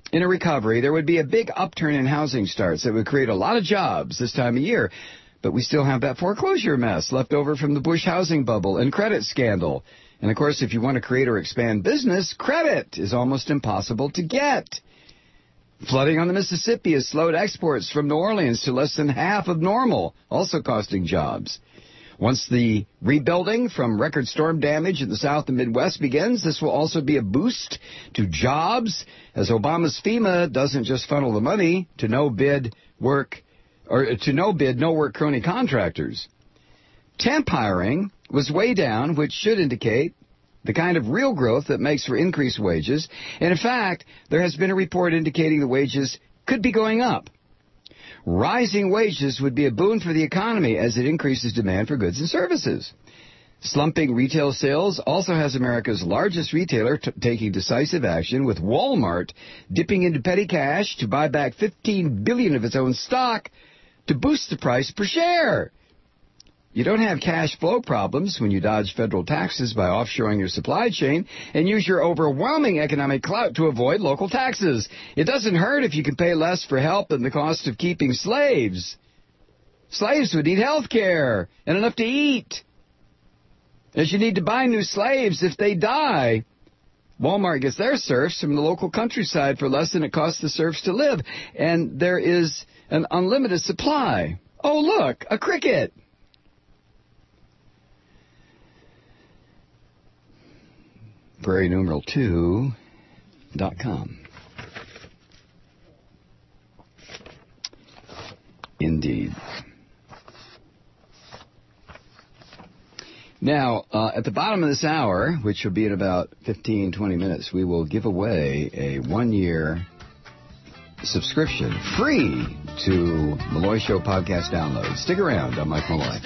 in a recovery, there would be a big upturn in housing starts that would create a lot of jobs this time of year. But we still have that foreclosure mess left over from the Bush housing bubble and credit scandal. And, of course, if you want to create or expand business, credit is almost impossible to get. Flooding on the Mississippi has slowed exports from New Orleans to less than half of normal, also costing jobs. Once the rebuilding from record storm damage in the South and Midwest begins, this will also be a boost to jobs, as Obama's FEMA doesn't just funnel the money to no bid work, or to no bid, no work crony contractors. Temp hiring was way down, which should indicate the kind of real growth that makes for increased wages. And in fact, there has been a report indicating the wages could be going up. Rising wages would be a boon for the economy as it increases demand for goods and services. Slumping retail sales also has America's largest retailer t- taking decisive action, with Walmart dipping into petty cash to buy back fifteen billion dollars of its own stock to boost the price per share. You don't have cash flow problems when you dodge federal taxes by offshoring your supply chain and use your overwhelming economic clout to avoid local taxes. It doesn't hurt if you can pay less for help than the cost of keeping slaves. Slaves would need health care and enough to eat, as you need to buy new slaves if they die. Walmart gets their serfs from the local countryside for less than it costs the serfs to live, and there is an unlimited supply. Oh, look, a cricket. Prairie numeral two dot com. Indeed. Now, uh, at the bottom of this hour, which will be in about fifteen, twenty minutes, we will give away a one-year subscription free to Malloy Show podcast download. Stick around. I'm Mike Malloy.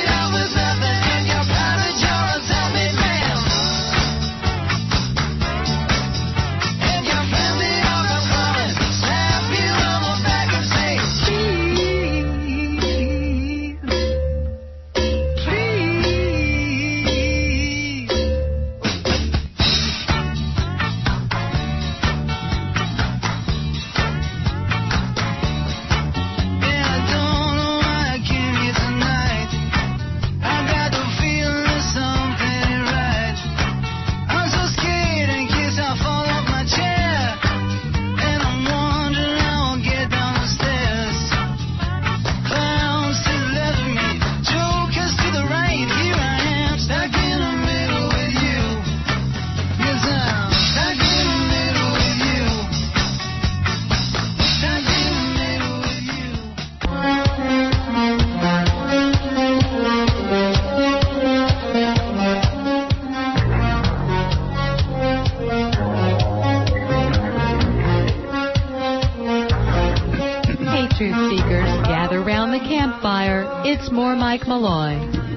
It's more Mike Malloy.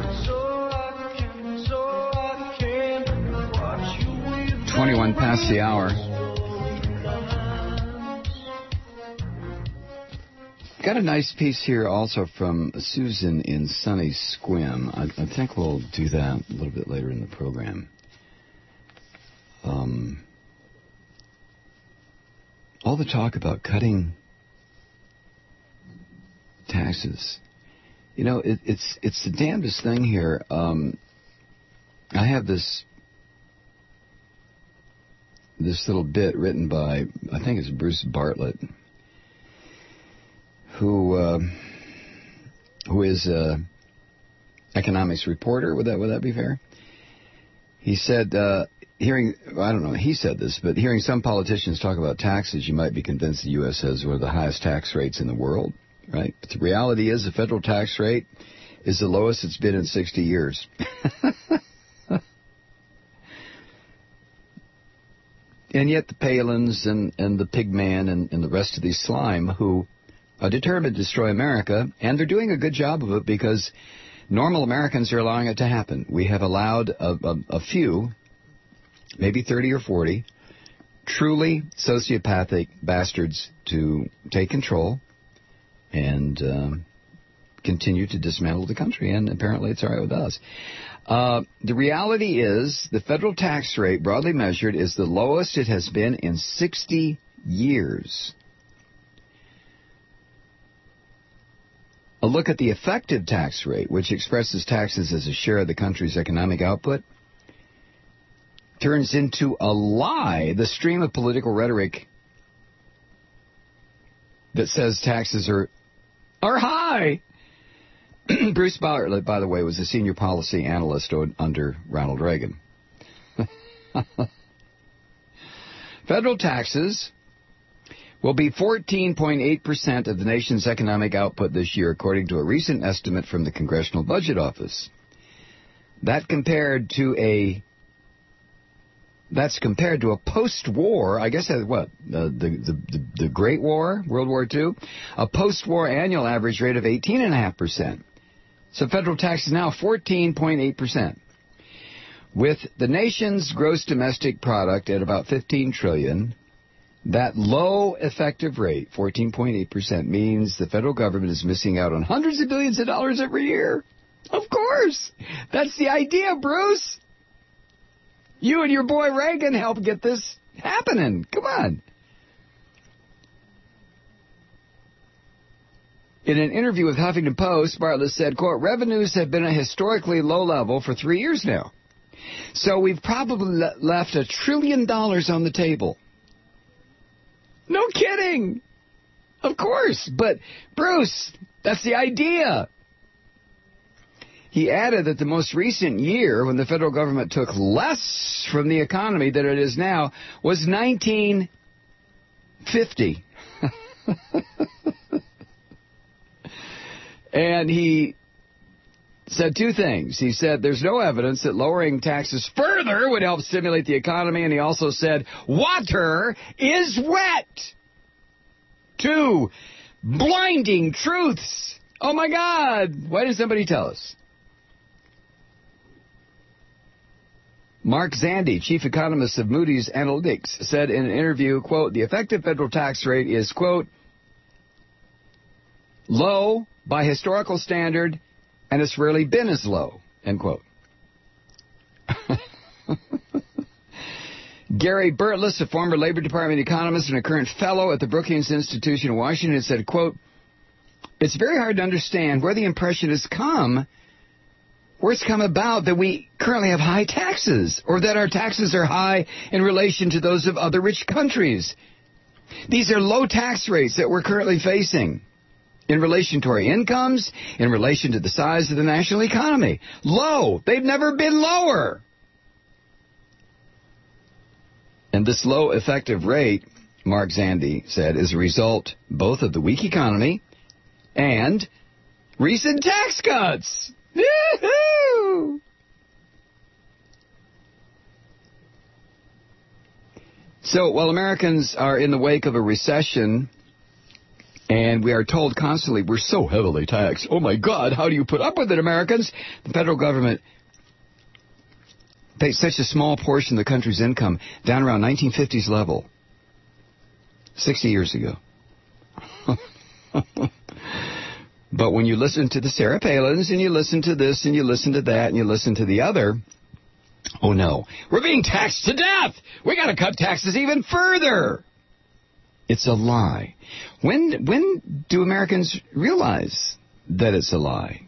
twenty-one past the hour. Got a nice piece here also from Susan in sunny Squim. I, I think we'll do that a little bit later in the program. Um, all the talk about cutting taxes. You know, it, it's it's the damnedest thing here. Um, I have this this little bit written by, I think it's Bruce Bartlett, who uh, who is a economics reporter. Would that would that be fair? He said, uh, hearing I don't know, he said this, but hearing some politicians talk about taxes, you might be convinced the U S has one of the highest tax rates in the world. Right? But the reality is the federal tax rate is the lowest it's been in sixty years. And yet the Palins and, and the Pigman and, and the rest of these slime who are determined to destroy America, and they're doing a good job of it because normal Americans are allowing it to happen. We have allowed a, a, a few, maybe thirty or forty, truly sociopathic bastards to take control and um, continue to dismantle the country, and apparently it's all right with us. Uh, the reality is the federal tax rate, broadly measured, is the lowest it has been in sixty years. A look at the effective tax rate, which expresses taxes as a share of the country's economic output, turns into a lie. The stream of political rhetoric that says taxes are are high. Bruce Bartlett, by the way, was a senior policy analyst under Ronald Reagan. Federal taxes will be fourteen point eight percent of the nation's economic output this year, according to a recent estimate from the Congressional Budget Office. That compared to a That's compared to a post-war, I guess, what, uh, the, the, the Great War, World War Two, a post-war annual average rate of eighteen point five percent. So federal tax is now fourteen point eight percent. With the nation's gross domestic product at about fifteen trillion dollars, that low effective rate, fourteen point eight percent, means the federal government is missing out on hundreds of billions of dollars every year. Of course. That's the idea, Bruce. You and your boy Reagan helped get this happening. Come on. In an interview with Huffington Post, Bartlett said, quote, revenues have been at a historically low level for three years now. So we've probably le- left a trillion dollars on the table. No kidding. Of course. But, Bruce, that's the idea. He added that the most recent year, when the federal government took less from the economy than it is now, was nineteen fifty. And he said two things. He said there's no evidence that lowering taxes further would help stimulate the economy, and he also said water is wet. Two blinding truths. Oh, my God. Why didn't somebody tell us? Mark Zandi, chief economist of Moody's Analytics, said in an interview, quote, the effective federal tax rate is, quote, low by historical standard, and it's rarely been as low, end quote. Gary Burtless, a former Labor Department economist and a current fellow at the Brookings Institution in Washington, said, quote, it's very hard to understand where the impression has come where it's come about that we currently have high taxes, or that our taxes are high in relation to those of other rich countries. These are low tax rates that we're currently facing in relation to our incomes, in relation to the size of the national economy. Low. They've never been lower. And this low effective rate, Mark Zandi said, is a result both of the weak economy and recent tax cuts. Woo-hoo! So while Americans are in the wake of a recession, and we are told constantly we're so heavily taxed, oh my God, how do you put up with it, Americans? The federal government pays such a small portion of the country's income, down around nineteen fifties level, sixty years ago. But when you listen to the Sarah Palins, and you listen to this, and you listen to that, and you listen to the other, oh no, we're being taxed to death. We got to cut taxes even further. It's a lie. When when do Americans realize that it's a lie?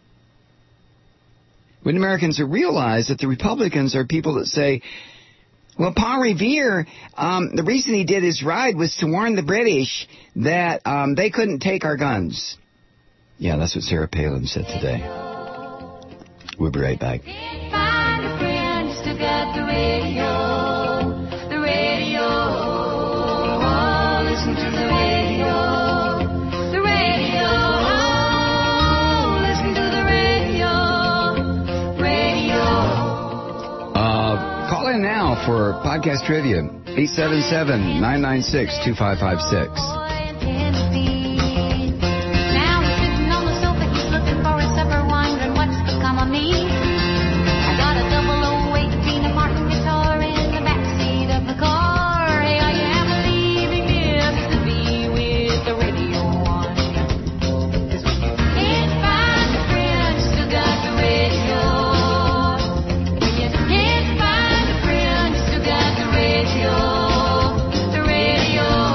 When Americans realize that the Republicans are people that say, well, Paul Revere, um, the reason he did his ride was to warn the British that um, they couldn't take our guns. Yeah, that's what Sarah Palin said today. We'll be right back. Find a friend, still got the radio, the radio. Oh, listen to the radio, the radio. Oh, listen to the radio, radio. Uh, call in now for podcast trivia, eight seven seven, nine nine six, two five five six. Radio, the radio.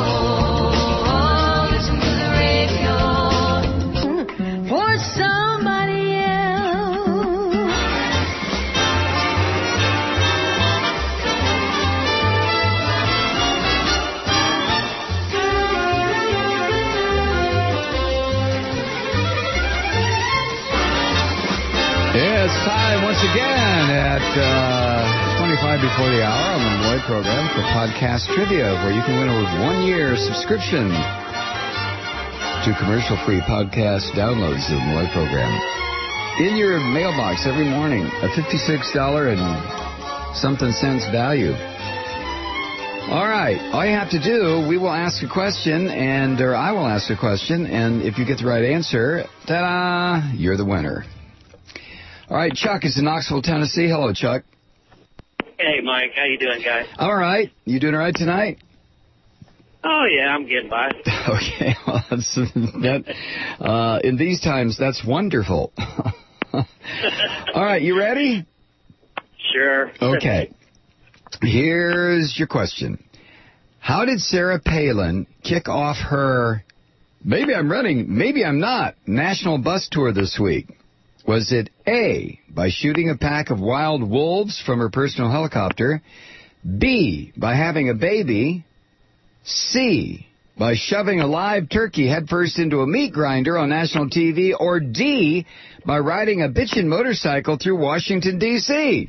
time once again at uh, twenty-five before the hour on the Malloy program for Podcast Trivia, where you can win a one-year subscription to commercial-free podcast downloads of the Malloy program in your mailbox every morning, a fifty-six dollars and something cents value. All right. All you have to do, we will ask a question, and or I will ask a question, and if you get the right answer, ta-da, you're the winner. All right, Chuck is in Knoxville, Tennessee. Hello, Chuck. Hey, Mike. How you doing, guys? All right. You doing all right tonight? Oh, yeah, I'm getting by. Okay. Well, that's, that, uh, in these times, that's wonderful. All right. You ready? Sure. Okay. Here's your question. How did Sarah Palin kick off her maybe I'm running, maybe I'm not national bus tour this week? Was it A, by shooting a pack of wild wolves from her personal helicopter, B, by having a baby, C, by shoving a live turkey headfirst into a meat grinder on national T V, or D, by riding a bitchin' motorcycle through Washington, D C?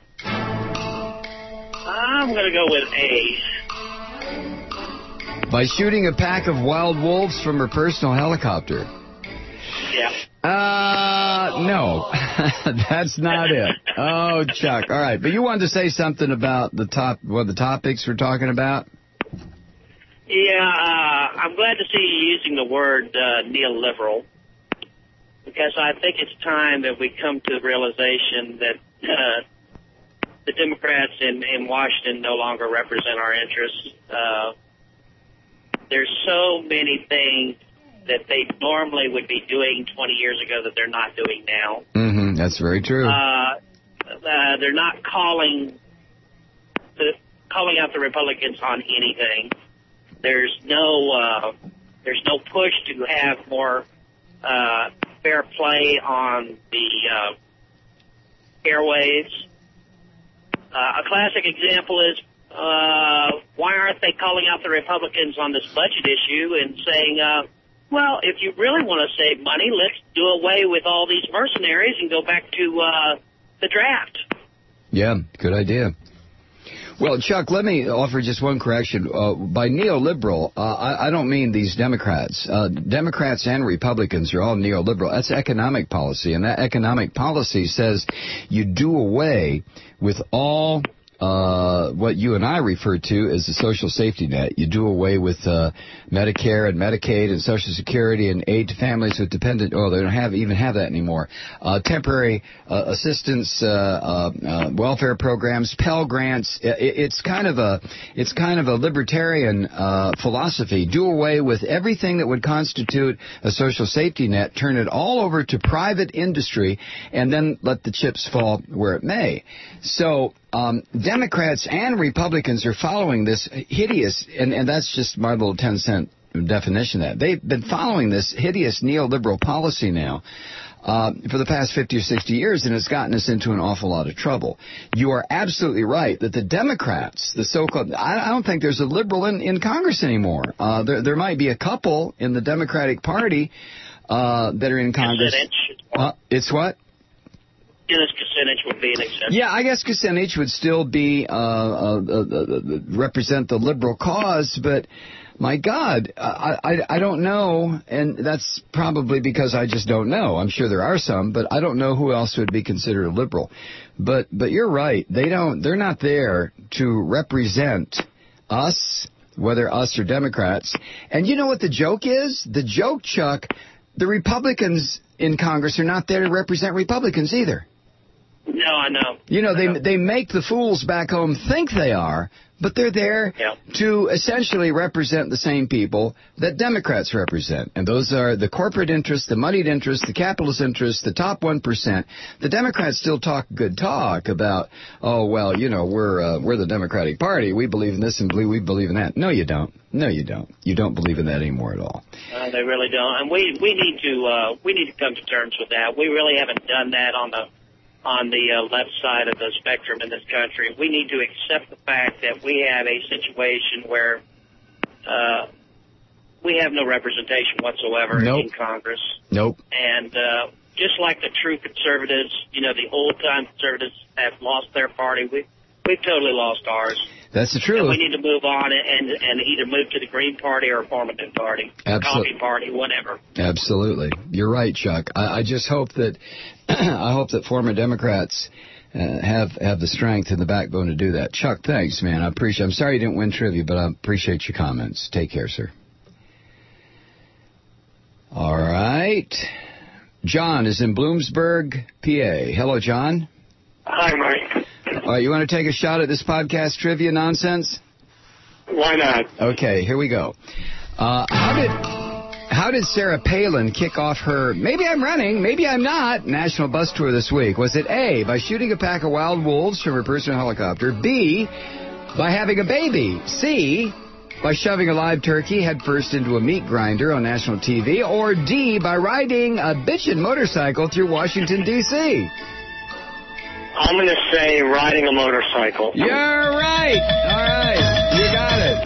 I'm going to go with A. By shooting a pack of wild wolves from her personal helicopter. Yeah. Uh, no. That's not it. Oh, Chuck. All right. But you wanted to say something about the top, what the topics we're talking about? Yeah, uh, I'm glad to see you using the word uh, neoliberal, because I think it's time that we come to the realization that uh, the Democrats in, in Washington no longer represent our interests. Uh, there's so many things that they normally would be doing twenty years ago that they're not doing now. Mm-hmm. That's very true. Uh, uh, they're not calling the, calling out the Republicans on anything. There's no uh, there's no push to have more uh, fair play on the uh, airwaves. Uh, a classic example is uh, why aren't they calling out the Republicans on this budget issue and saying, uh, well, if you really want to save money, let's do away with all these mercenaries and go back to uh, the draft. Yeah, good idea. Well, Chuck, let me offer just one correction. Uh, by neoliberal, uh, I, I don't mean these Democrats. Uh, Democrats and Republicans are all neoliberal. That's economic policy, and that economic policy says you do away with all uh, what you and I refer to as the social safety net. You do away with uh, Medicare and Medicaid and Social Security and aid to families with dependent. Oh, they don't have even have that anymore. Uh, temporary uh, assistance, uh, uh, uh, welfare programs, Pell Grants. It, it's kind of a it's kind of a libertarian uh, philosophy. Do away with everything that would constitute a social safety net. Turn it all over to private industry, and then let the chips fall where it may. So. Um, Democrats and Republicans are following this hideous, and, and that's just my little ten cent definition of that. They've been following this hideous neoliberal policy now uh, for the past fifty or sixty years, and it's gotten us into an awful lot of trouble. You are absolutely right that the Democrats, the so-called, I, I don't think there's a liberal in, in Congress anymore. Uh, there, there might be a couple in the Democratic Party uh, that are in Congress. Uh, it's what? Dennis Kucinich would be an exception. Yeah, I guess Kucinich would still be uh, uh, uh, uh, represent the liberal cause, but my God, I, I I don't know, and that's probably because I just don't know. I'm sure there are some, but I don't know who else would be considered a liberal. But but you're right, they don't. They're not there to represent us, whether us or Democrats. And you know what the joke is? The joke, Chuck, the Republicans in Congress are not there to represent Republicans either. No, I know. You know, I they know. they make the fools back home think they are, but they're there yeah. to essentially represent the same people that Democrats represent. And those are the corporate interests, the moneyed interests, the capitalist interests, the top one percent. The Democrats still talk good talk about, oh, well, you know, we're uh, we're the Democratic Party. We believe in this and believe we believe in that. No, you don't. No, you don't. You don't believe in that anymore at all. Uh, they really don't. And we, we need to uh, we need to come to terms with that. We really haven't done that on the on the uh, left side of the spectrum in this country. We need to accept the fact that we have a situation where uh, we have no representation whatsoever nope. in Congress. Nope. And uh, just like the true conservatives, you know, the old-time conservatives have lost their party. We, we've totally lost ours. That's the truth. And we need to move on and and either move to the Green Party or Farmington Party, Absolutely. Coffee Party, whatever. Absolutely. You're right, Chuck. I, I just hope that I hope that former Democrats uh, have have the strength and the backbone to do that. Chuck, thanks, man. I appreciate. I'm sorry you didn't win trivia, but I appreciate your comments. Take care, sir. All right. John is in Bloomsburg, P A. Hello, John. Hi, Mike. All right, you want to take a shot at this podcast trivia nonsense? Why not? Okay, here we go. Uh, how did how did Sarah Palin kick off her "Maybe I'm running, maybe I'm not" national bus tour this week? Was it A, by shooting a pack of wild wolves from her personal helicopter, B, by having a baby, C, by shoving a live turkey headfirst into a meat grinder on national T V, or D, by riding a bitchin' motorcycle through Washington, D C? I'm going to say riding a motorcycle. You're right. All right. You got it.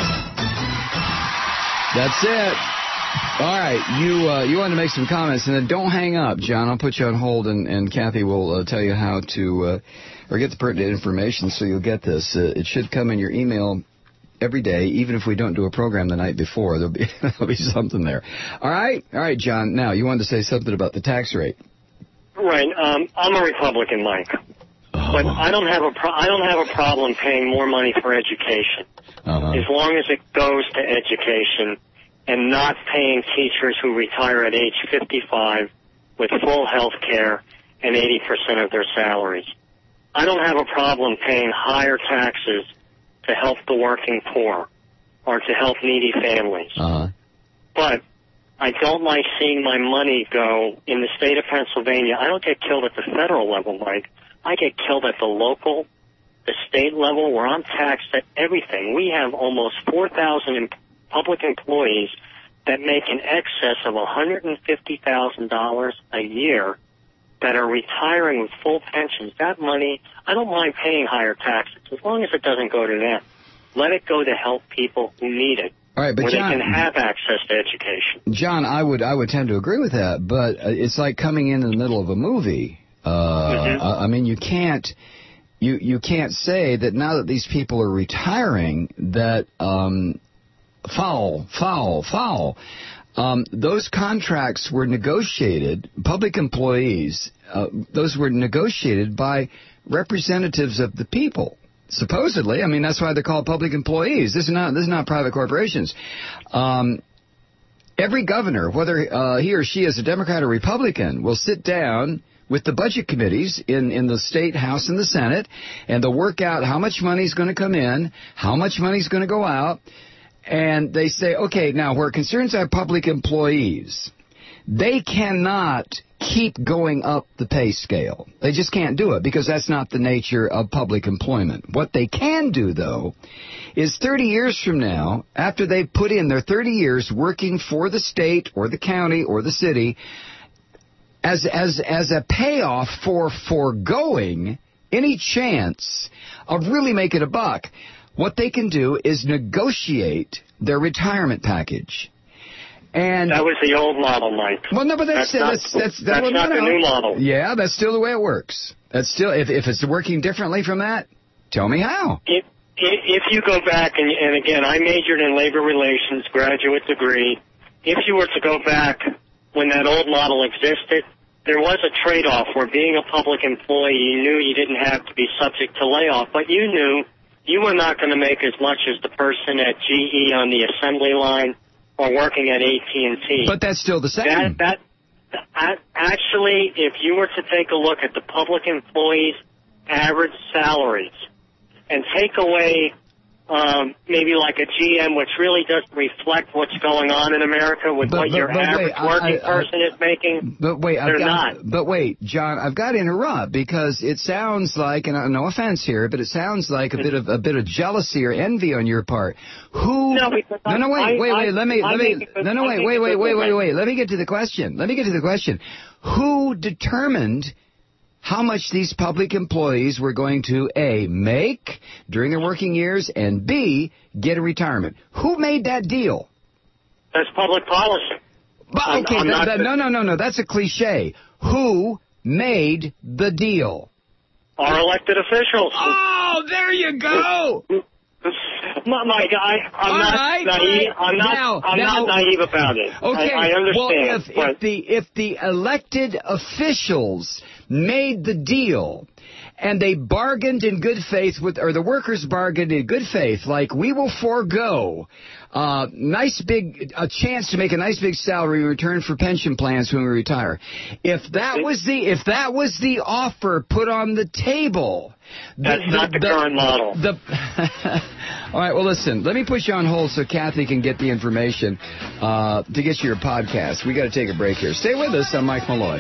That's it. All right. You uh, you want to make some comments, and then don't hang up, John. I'll put you on hold, and, and Kathy will uh, tell you how to, uh, or get the pertinent information so you'll get this. Uh, it should come in your email every day, even if we don't do a program the night before. There'll be, there'll be something there. All right? All right, John. Now, you wanted to say something about the tax rate. Right. Um, I'm a Republican, Mike. But I don't have a pro- I don't have a problem paying more money for education, uh-huh. as long as it goes to education and not paying teachers who retire at age fifty-five with full health care and eighty percent of their salaries. I don't have a problem paying higher taxes to help the working poor or to help needy families. Uh-huh. But I don't like seeing my money go in the state of Pennsylvania. I don't get killed at the federal level, Mike. I get killed at the local, the state level, where I'm taxed at everything. We have almost four thousand public employees that make in excess of one hundred fifty thousand dollars a year that are retiring with full pensions. That money, I don't mind paying higher taxes as long as it doesn't go to them. Let it go to help people who need it. All right, but where John, they can have access to education. John, I would I would tend to agree with that, but uh, it's like coming in in the middle of a movie. Uh, mm-hmm. I mean, you can't you you can't say that now that these people are retiring that um, foul, foul, foul. Um, those contracts were negotiated. Public employees, uh, those were negotiated by representatives of the people. Supposedly, I mean that's why they're called public employees. This is not this is not private corporations. Um, every governor, whether uh, he or she is a Democrat or Republican, will sit down with the budget committees in, in the state House and the Senate, and they'll work out how much money is going to come in, how much money is going to go out, and they say, okay, now where it concerns our public employees, they cannot keep going up the pay scale. They just can't do it because that's not the nature of public employment. What they can do, though, is thirty years from now, after they've put in their thirty years working for the state or the county or the city, as as as a payoff for foregoing any chance of really making a buck, what they can do is negotiate their retirement package. And that was the old model, Mike. Well, no, but that's that's not, that's that's, that, that's well, not no, the no. new model. Yeah, that's still the way it works. That's still if if it's working differently from that, tell me how. If if you go back and and again, I majored in labor relations, graduate degree. If you were to go back when that old model existed, there was a trade-off where being a public employee, you knew you didn't have to be subject to layoff, but you knew you were not going to make as much as the person at G E on the assembly line or working at A T and T. But that's still the same. That, that, actually, if you were to take a look at the public employees' average salaries and take away um, maybe like a G M, which really doesn't reflect what's going on in America with but, what but, your but average wait, working I, I, person is making. But wait, they're I've got, not. But wait, John, I've got to interrupt because it sounds like, and no offense here, but it sounds like a bit of a bit of jealousy or envy on your part. Who? No, because no, no, wait, I, wait, wait. I, let me, I let me. No, no, wait, wait, wait, wait, wait, wait. Let me get to the question. Let me get to the question. Who determined how much these public employees were going to, A, make during their working years, and B, get a retirement? Who made that deal? That's public policy. But, okay, I'm, I'm th- th- no, no, no, no. That's a cliche. Who made the deal? Our elected officials. Oh, there you go. My, my guy, I'm All not right, naive. right. I'm not. Now, I'm now, not naive about it. Okay. I, I understand. Well, if, but if the if the elected officials made the deal, and they bargained in good faith with, or the workers bargained in good faith, like we will forego uh, nice big a chance to make a nice big salary in return for pension plans when we retire. If that was the if that was the offer put on the table, that's the, not the, the current model. The, all right. Well, listen. Let me put you on hold so Kathy can get the information uh, to get you your podcast. We got to take a break here. Stay with us. I'm Mike Malloy.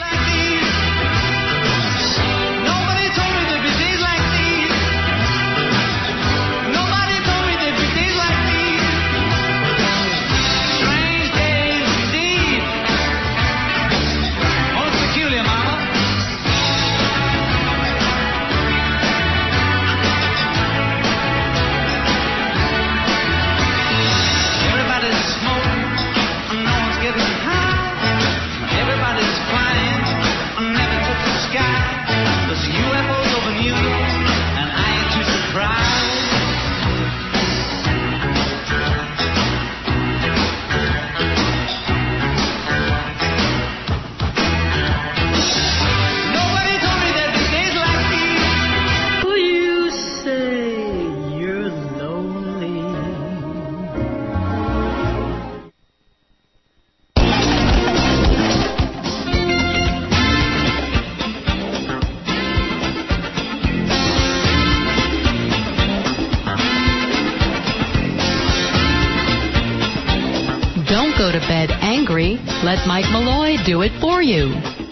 Go to bed angry. Let Mike Malloy do it for you.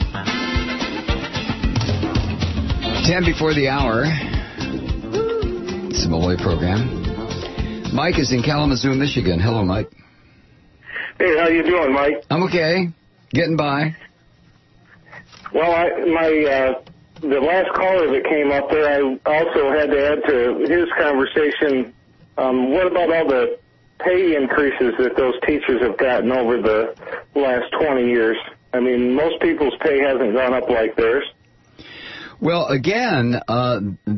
Ten before the hour. It's the Malloy program. Mike is in Kalamazoo, Michigan. Hello, Mike. Hey, how you doing, Mike? I'm okay. Getting by. Well, I, my uh, the last caller that came up there, I also had to add to his conversation. Um, what about all the pay increases that those teachers have gotten over the last twenty years? I mean, most people's pay hasn't gone up like theirs. Well, again, uh,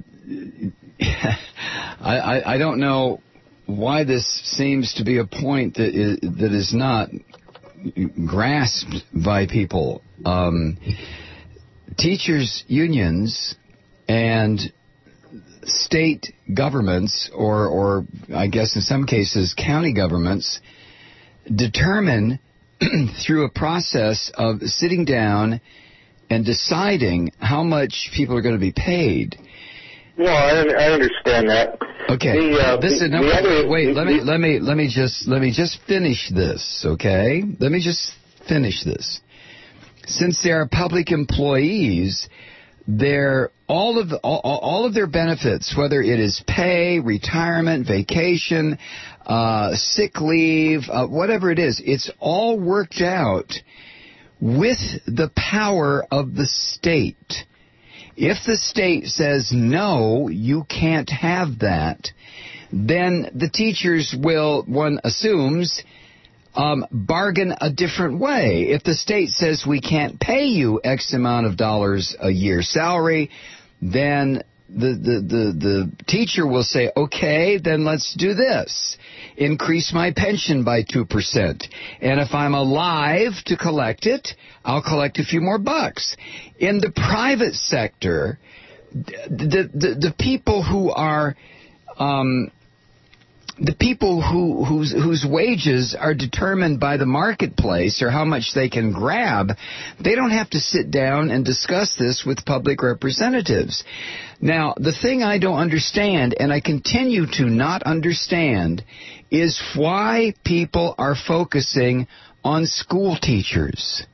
I, I, I don't know why this seems to be a point that is, that is not grasped by people. Um, teachers' unions and state governments, or, or I guess in some cases county governments, determine through a process of sitting down and deciding how much people are going to be paid. No, I, I understand that. Okay. The, uh, this the, is no, the wait, other, wait, the, let me let me let me just let me just finish this, okay? Let me just finish this. Since they are public employees, Their all of all, all of their benefits, whether it is pay, retirement, vacation, uh, sick leave, uh, whatever it is, it's all worked out with the power of the state. If the state says no, you can't have that, then the teachers will, one assumes, Um, bargain a different way. If the state says we can't pay you X amount of dollars a year salary, then the, the, the, the teacher will say, okay, then let's do this. Increase my pension by two percent. And if I'm alive to collect it, I'll collect a few more bucks. In the private sector, the, the, the people who are... Um, The people who, whose, whose wages are determined by the marketplace or how much they can grab, they don't have to sit down and discuss this with public representatives. Now, the thing I don't understand, and I continue to not understand, is why people are focusing on school teachers'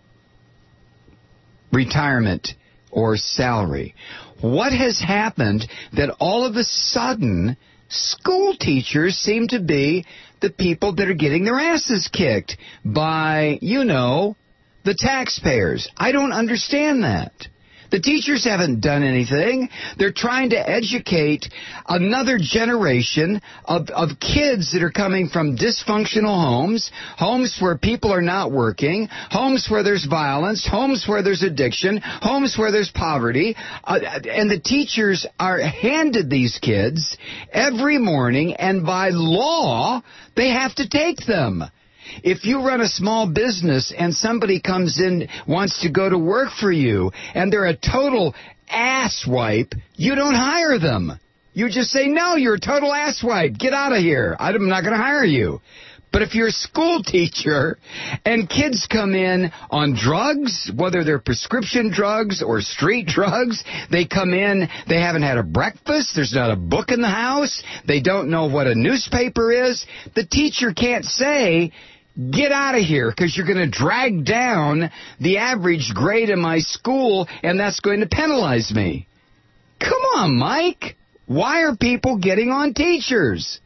retirement or salary. What has happened that all of a sudden school teachers seem to be the people that are getting their asses kicked by, you know, the taxpayers? I don't understand that. The teachers haven't done anything. They're trying to educate another generation of, of kids that are coming from dysfunctional homes, homes where people are not working, homes where there's violence, homes where there's addiction, homes where there's poverty. Uh, and the teachers are handed these kids every morning, and by law, they have to take them. If you run a small business and somebody comes in, wants to go to work for you, and they're a total asswipe, you don't hire them. You just say, no, you're a total asswipe. Get out of here. I'm not going to hire you. But if you're a school teacher and kids come in on drugs, whether they're prescription drugs or street drugs, they come in, they haven't had a breakfast, there's not a book in the house, they don't know what a newspaper is, the teacher can't say, get out of here, because you're going to drag down the average grade in my school, and that's going to penalize me. Come on, Mike. Why are people getting on teachers?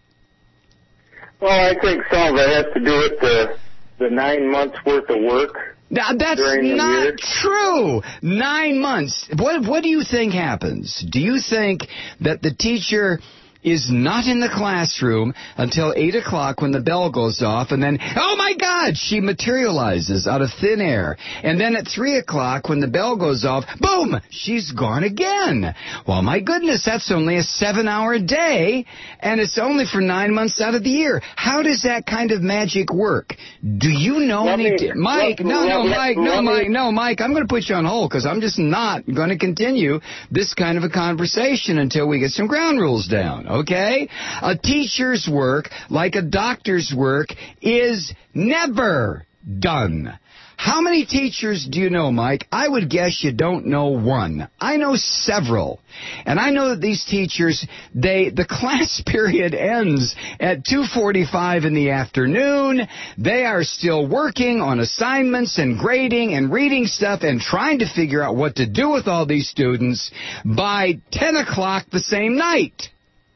Well, I think some of it has to do with the the nine months worth of work. Now, that's not true. Nine months. What what do you think happens? Do you think that the teacher is not in the classroom until eight o'clock when the bell goes off, and then, oh my God, she materializes out of thin air. And then at three o'clock when the bell goes off, boom, she's gone again. Well, my goodness, that's only a seven-hour day, and it's only for nine months out of the year. How does that kind of magic work? Do you know Let any... me- Mike, let- no, no, let- Mike, no, let me- Mike, no, Mike, I'm going to put you on hold because I'm just not going to continue this kind of a conversation until we get some ground rules down. Okay? A teacher's work, like a doctor's work, is never done. How many teachers do you know, Mike? I would guess you don't know one. I know several. And I know that these teachers, they the class period ends at two forty-five in the afternoon. They are still working on assignments and grading and reading stuff and trying to figure out what to do with all these students by ten o'clock the same night.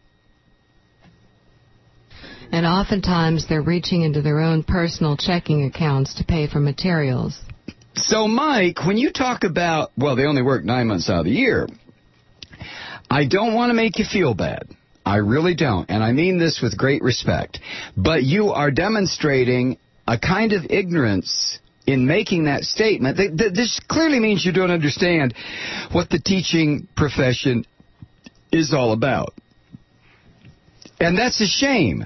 And oftentimes they're reaching into their own personal checking accounts to pay for materials. So, Mike, when you talk about, well, they only work nine months out of the year, I don't want to make you feel bad. I really don't. And I mean this with great respect. But you are demonstrating a kind of ignorance in making that statement. This clearly means you don't understand what the teaching profession is all about. And that's a shame.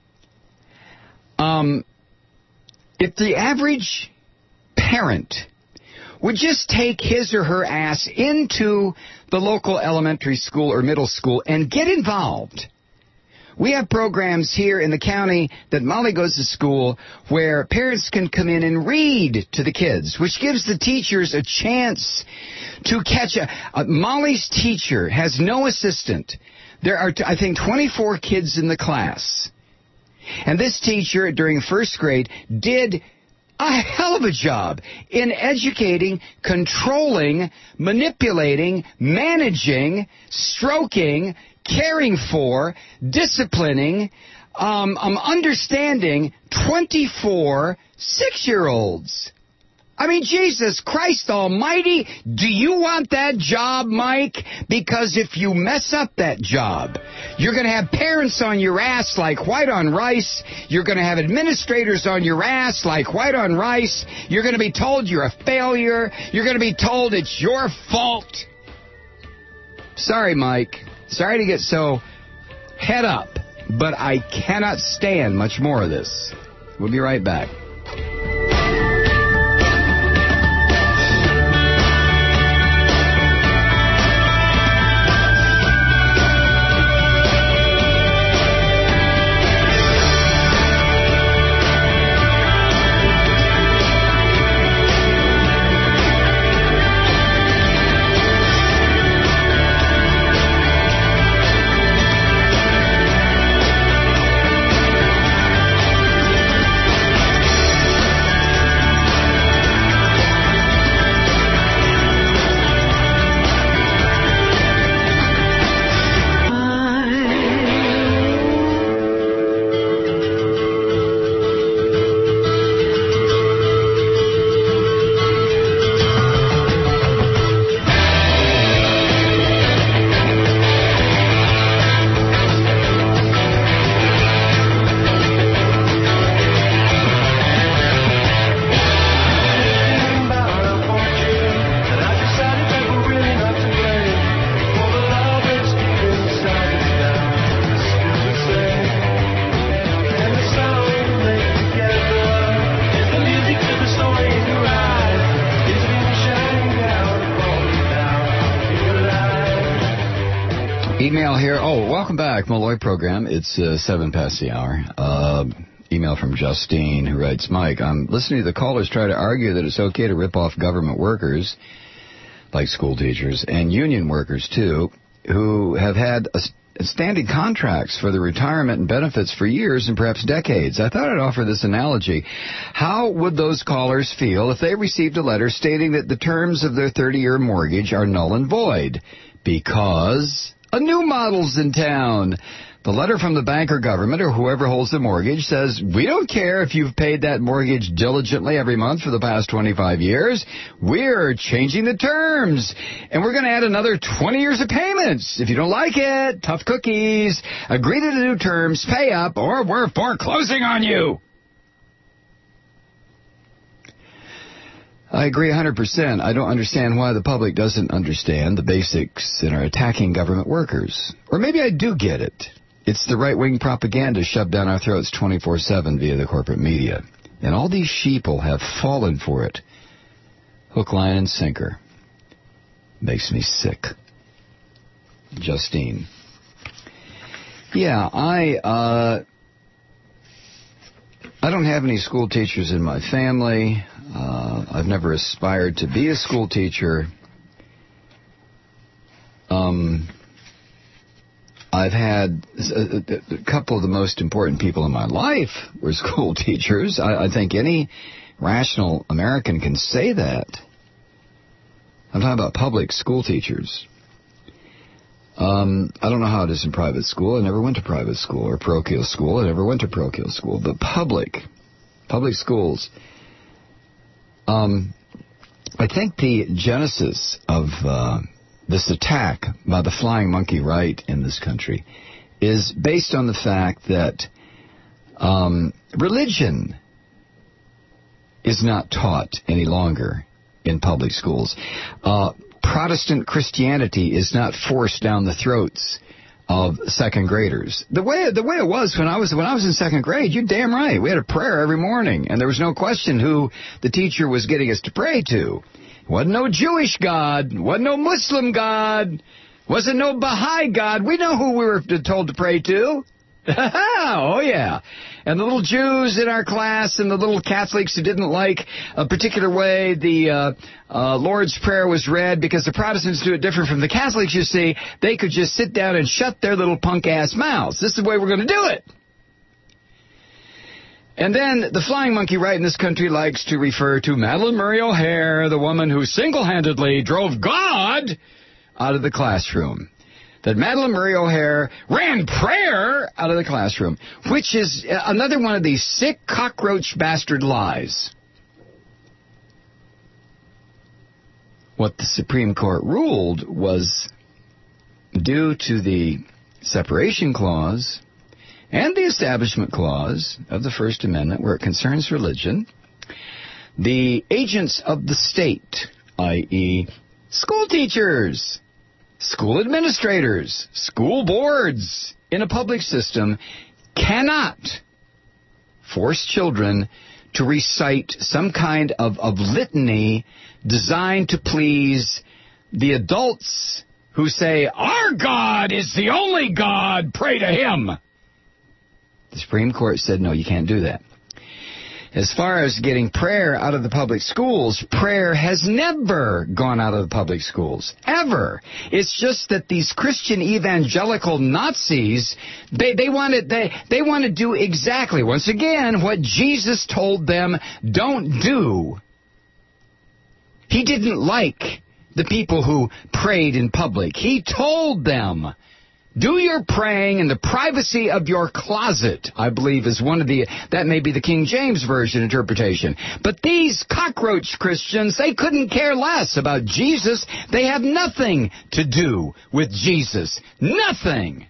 Um, if the average parent would just take his or her ass into the local elementary school or middle school and get involved. We have programs here in the county that Molly goes to school where parents can come in and read to the kids, which gives the teachers a chance to catch a... Uh, Molly's teacher has no assistant. There are, I think, twenty-four kids in the class. And this teacher, during first grade, did a hell of a job in educating, controlling, manipulating, managing, stroking, caring for, disciplining, um, um, understanding twenty-four six-year-olds. I mean, Jesus Christ almighty, do you want that job, Mike? Because if you mess up that job, you're going to have parents on your ass like white on rice. You're going to have administrators on your ass like white on rice. You're going to be told you're a failure. You're going to be told it's your fault. Sorry, Mike. Sorry to get so head up, but I cannot stand much more of this. We'll be right back. email here. Oh, welcome back, Malloy program. It's uh, seven past the hour. Uh, email from Justine, who writes, Mike, I'm listening to the callers try to argue that it's okay to rip off government workers, like school teachers, and union workers, too, who have had a standing contracts for the retirement and benefits for years and perhaps decades. I thought I'd offer this analogy. How would those callers feel if they received a letter stating that the terms of their thirty-year mortgage are null and void because a new model's in town? The letter from the bank or government or whoever holds the mortgage says, we don't care if you've paid that mortgage diligently every month for the past twenty-five years. We're changing the terms, and we're going to add another twenty years of payments. If you don't like it, tough cookies. Agree to the new terms, pay up, or we're foreclosing on you. I agree one hundred percent. I don't understand why the public doesn't understand the basics and are attacking government workers. Or maybe I do get it. It's the right-wing propaganda shoved down our throats twenty-four seven via the corporate media. And all these sheeple have fallen for it. Hook, line, and sinker. Makes me sick. Justine. Yeah, I, uh, I don't have any school teachers in my family. Uh, I've never aspired to be a school teacher. Um... I've had a, a couple of the most important people in my life were school teachers. I, I think any rational American can say that. I'm talking about public school teachers. Um, I don't know how it is in private school. I never went to private school or parochial school. I never went to parochial school. But public, public schools, um, I think the genesis of... Uh, this attack by the flying monkey right in this country is based on the fact that um, religion is not taught any longer in public schools. Uh, Protestant Christianity is not forced down the throats of second graders. The way the way it was when I was when I was in second grade, you're damn right. We had a prayer every morning, and there was no question who the teacher was getting us to pray to. Wasn't no Jewish God, wasn't no Muslim God, wasn't no Baha'i God. We know who we were told to pray to. Oh, yeah. And the little Jews in our class and the little Catholics who didn't like a particular way the uh, uh, Lord's Prayer was read because the Protestants do it different from the Catholics, you see, they could just sit down and shut their little punk-ass mouths. This is the way we're going to do it. And then the flying monkey right in this country likes to refer to Madalyn Murray O'Hair, the woman who single-handedly drove God out of the classroom. That Madalyn Murray O'Hair ran prayer out of the classroom, which is another one of these sick cockroach bastard lies. What the Supreme Court ruled was due to the separation clause and the Establishment Clause of the First Amendment, where it concerns religion, the agents of the state, that is school teachers, school administrators, school boards in a public system, cannot force children to recite some kind of, of litany designed to please the adults who say, our God is the only God, pray to him. The Supreme Court said, no, you can't do that. As far as getting prayer out of the public schools, prayer has never gone out of the public schools, ever. It's just that these Christian evangelical Nazis, they, they want to, they, they want to do exactly, once again, what Jesus told them don't do. He didn't like the people who prayed in public. He told them, do your praying in the privacy of your closet, I believe is one of the, that may be the King James Version interpretation. But these cockroach Christians, they couldn't care less about Jesus. They have nothing to do with Jesus. Nothing.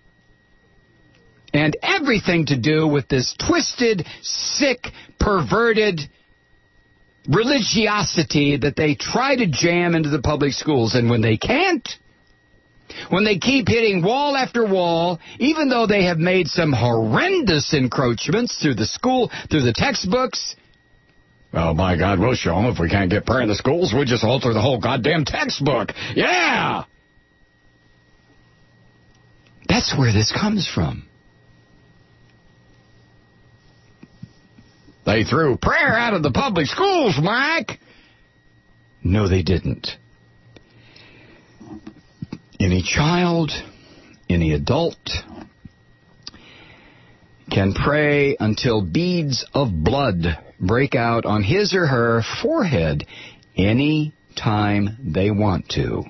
And everything to do with this twisted, sick, perverted religiosity that they try to jam into the public schools. And when they can't, when they keep hitting wall after wall, even though they have made some horrendous encroachments through the school, through the textbooks, well, my God, we'll show them if we can't get prayer in the schools, we'll just alter the whole goddamn textbook. Yeah! That's where this comes from. They threw prayer out of the public schools, Mike. No, they didn't. Any child, any adult can pray until beads of blood break out on his or her forehead any time they want to.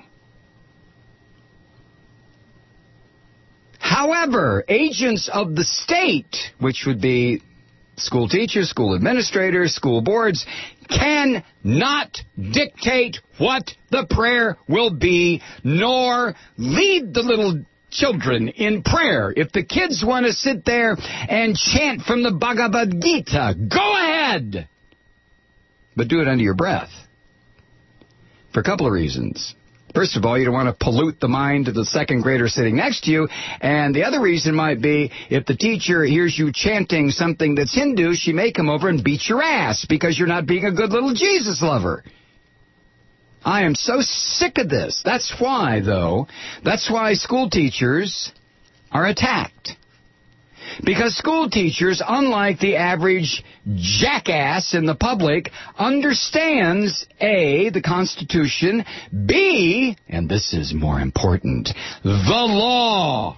However, agents of the state, which would be school teachers, school administrators, school boards, cannot dictate what the prayer will be, nor lead the little children in prayer. If the kids want to sit there and chant from the Bhagavad Gita, go ahead. But do it under your breath. For a couple of reasons. First of all, you don't want to pollute the mind of the second grader sitting next to you. And the other reason might be if the teacher hears you chanting something that's Hindu, she may come over and beat your ass because you're not being a good little Jesus lover. I am so sick of this. That's why, though, that's why school teachers are attacked. Because school teachers, unlike the average jackass in the public, understands, A, the Constitution, B, and this is more important, the law.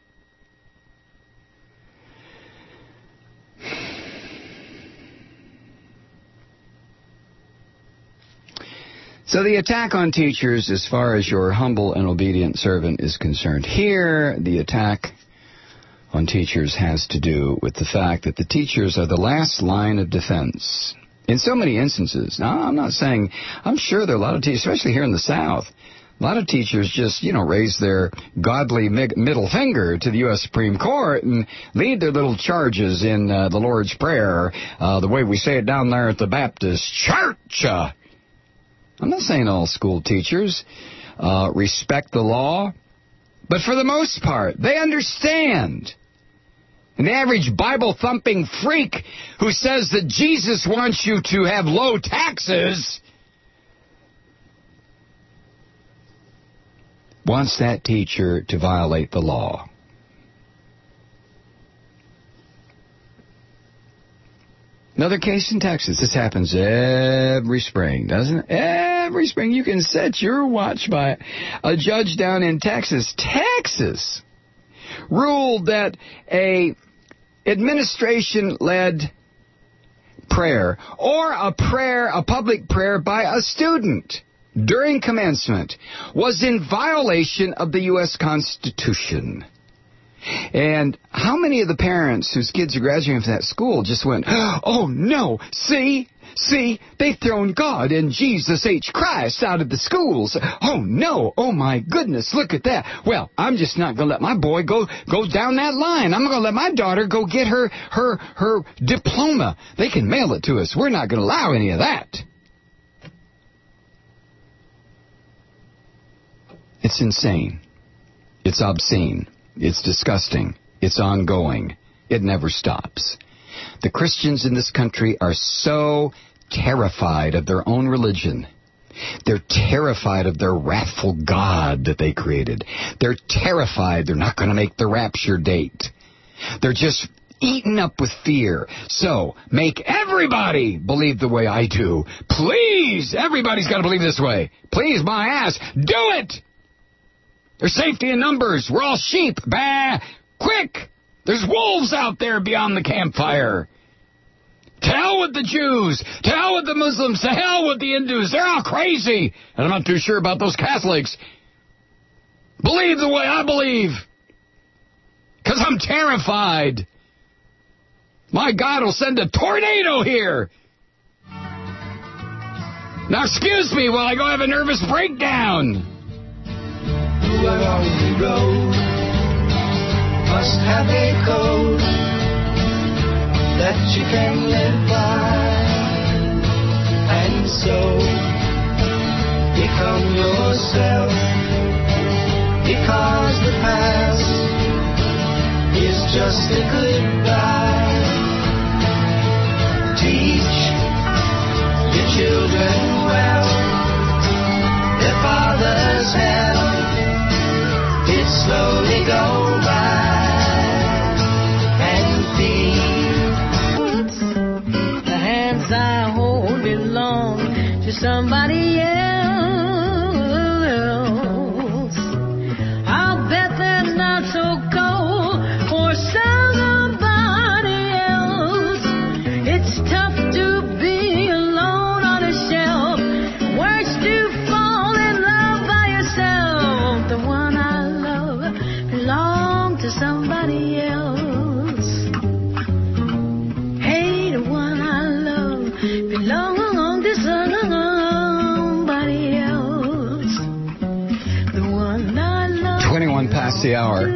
So the attack on teachers, as far as your humble and obedient servant is concerned, here the attack on teachers has to do with the fact that the teachers are the last line of defense. In so many instances. Now, I'm not saying, I'm sure there are a lot of teachers, especially here in the South, a lot of teachers just, you know, raise their godly mig- middle finger to the U S Supreme Court and lead their little charges in uh, the Lord's Prayer, uh, the way we say it down there at the Baptist Church. Uh, I'm not saying all school teachers uh, respect the law, but for the most part, they understand. An average Bible-thumping freak who says that Jesus wants you to have low taxes wants that teacher to violate the law. Another case in Texas. This happens every spring, doesn't it? Every spring. You can set your watch by it. A judge down in Texas, Texas, ruled that a administration-led prayer or a prayer, a public prayer by a student during commencement was in violation of the U S Constitution. And how many of the parents whose kids are graduating from that school just went, oh, no, see, see, they've thrown God and Jesus H. Christ out of the schools. Oh, no, oh, my goodness, look at that. Well, I'm just not going to let my boy go go down that line. I'm going to let my daughter go get her, her, her diploma. They can mail it to us. We're not going to allow any of that. It's insane. It's obscene. It's disgusting. It's ongoing. It never stops. The Christians in this country are so terrified of their own religion. They're terrified of their wrathful God that they created. They're terrified they're not going to make the rapture date. They're just eaten up with fear. So, make everybody believe the way I do. Please, everybody's got to believe this way. Please, my ass, do it! There's safety in numbers. We're all sheep. Bah! Quick! There's wolves out there beyond the campfire. To hell with the Jews. To hell with the Muslims. To hell with the Hindus. They're all crazy. And I'm not too sure about those Catholics. Believe the way I believe. Because I'm terrified. My God will send a tornado here. Now excuse me while I go have a nervous breakdown. Who are on the road must have a code that you can live by, and so become yourself, because the past is just a goodbye. Teach your children well, their father's hell, it slowly go by. to somebody else. I'll bet they're not so cold for somebody else. It's tough to be alone on a shelf. Worse to fall in love by yourself. The one I love belongs to somebody else. Hey, the one I love belongs to somebody else. The one I love. twenty-one past the hour.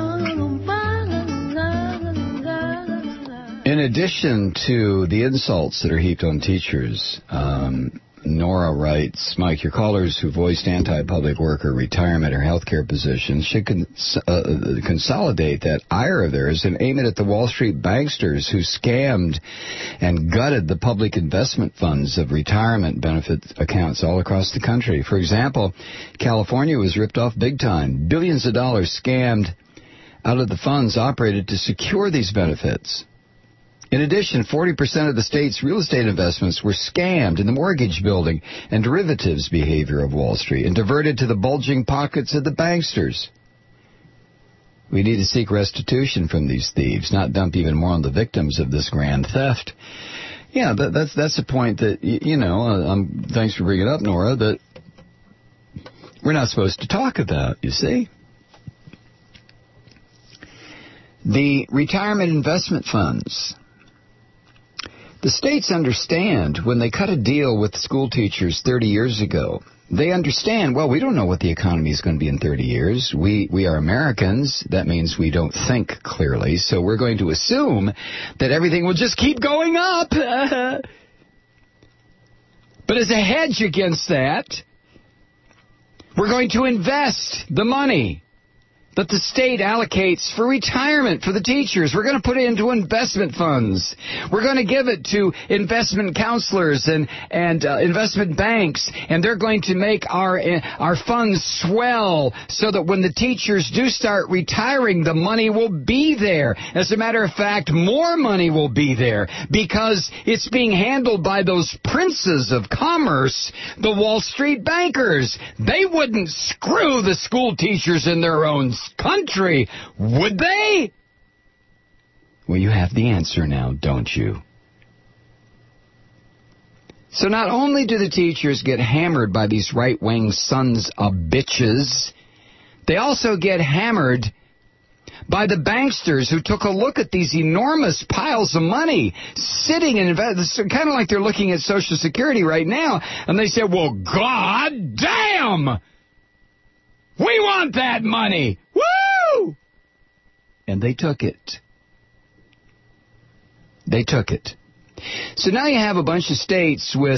In addition to the insults that are heaped on teachers, um, Nora writes, Mike, your callers who voiced anti-public worker retirement or healthcare positions should cons- uh, consolidate that ire of theirs and aim it at the Wall Street banksters who scammed and gutted the public investment funds of retirement benefit accounts all across the country. For example, California was ripped off big time. Billions of dollars scammed out of the funds operated to secure these benefits. In addition, forty percent of the state's real estate investments were scammed in the mortgage building and derivatives behavior of Wall Street and diverted to the bulging pockets of the banksters. We need to seek restitution from these thieves, not dump even more on the victims of this grand theft. Yeah, that, that's that's a point that, you know, uh, um, thanks for bringing it up, Nora, that we're not supposed to talk about, you see. The retirement investment funds. The states understand when they cut a deal with school teachers thirty years ago. They understand, well, we don't know what the economy is going to be in thirty years. We we are Americans. That means we don't think clearly. So we're going to assume that everything will just keep going up. But as a hedge against that, we're going to invest the money that the state allocates for retirement for the teachers. We're going to put it into investment funds. We're going to give it to investment counselors and and uh, investment banks, and they're going to make our uh, our funds swell so that when the teachers do start retiring, the money will be there. As a matter of fact, more money will be there because it's being handled by those princes of commerce, the Wall Street bankers. They wouldn't screw the school teachers in their own country, would they? Well, you have the answer now, don't you? So not only do the teachers get hammered by these right-wing sons of bitches, they also get hammered by the banksters who took a look at these enormous piles of money sitting in invest, kind of like they're looking at Social Security right now, and they said, well, God damn! We want that money! Woo! And they took it. They took it. So now you have a bunch of states with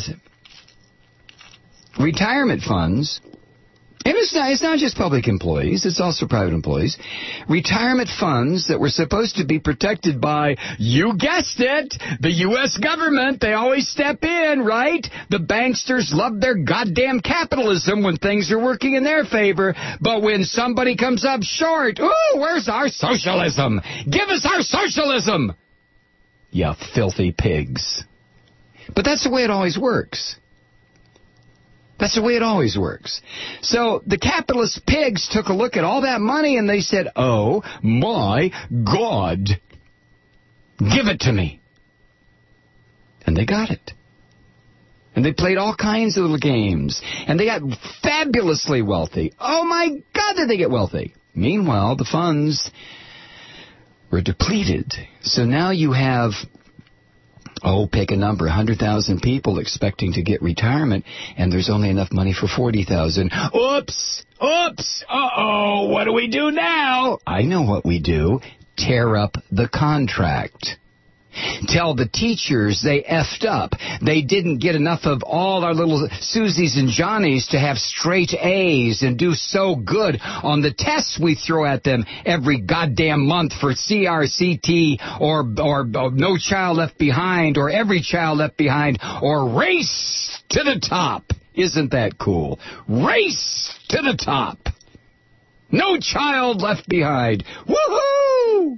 retirement funds. And it's not, it's not just public employees, it's also private employees. Retirement funds that were supposed to be protected by, you guessed it, the U S government. They always step in, right? The banksters love their goddamn capitalism when things are working in their favor. But when somebody comes up short, ooh, where's our socialism? Give us our socialism! You filthy pigs. But that's the way it always works. That's the way it always works. So the capitalist pigs took a look at all that money and they said, oh my God, give it to me. And they got it. And they played all kinds of little games. And they got fabulously wealthy. Oh my God, did they get wealthy. Meanwhile, the funds were depleted. So now you have, oh, pick a number, one hundred thousand people expecting to get retirement, and there's only enough money for forty thousand. Oops! Oops! Uh-oh! What do we do now? I know what we do. Tear up the contract. Tell the teachers they effed up. They didn't get enough of all our little Susies and Johnnies to have straight A's and do so good on the tests we throw at them every goddamn month for C R C T or, or, or No Child Left Behind or Every Child Left Behind or Race to the Top. Isn't that cool? Race to the top. No Child Left Behind. Woohoo!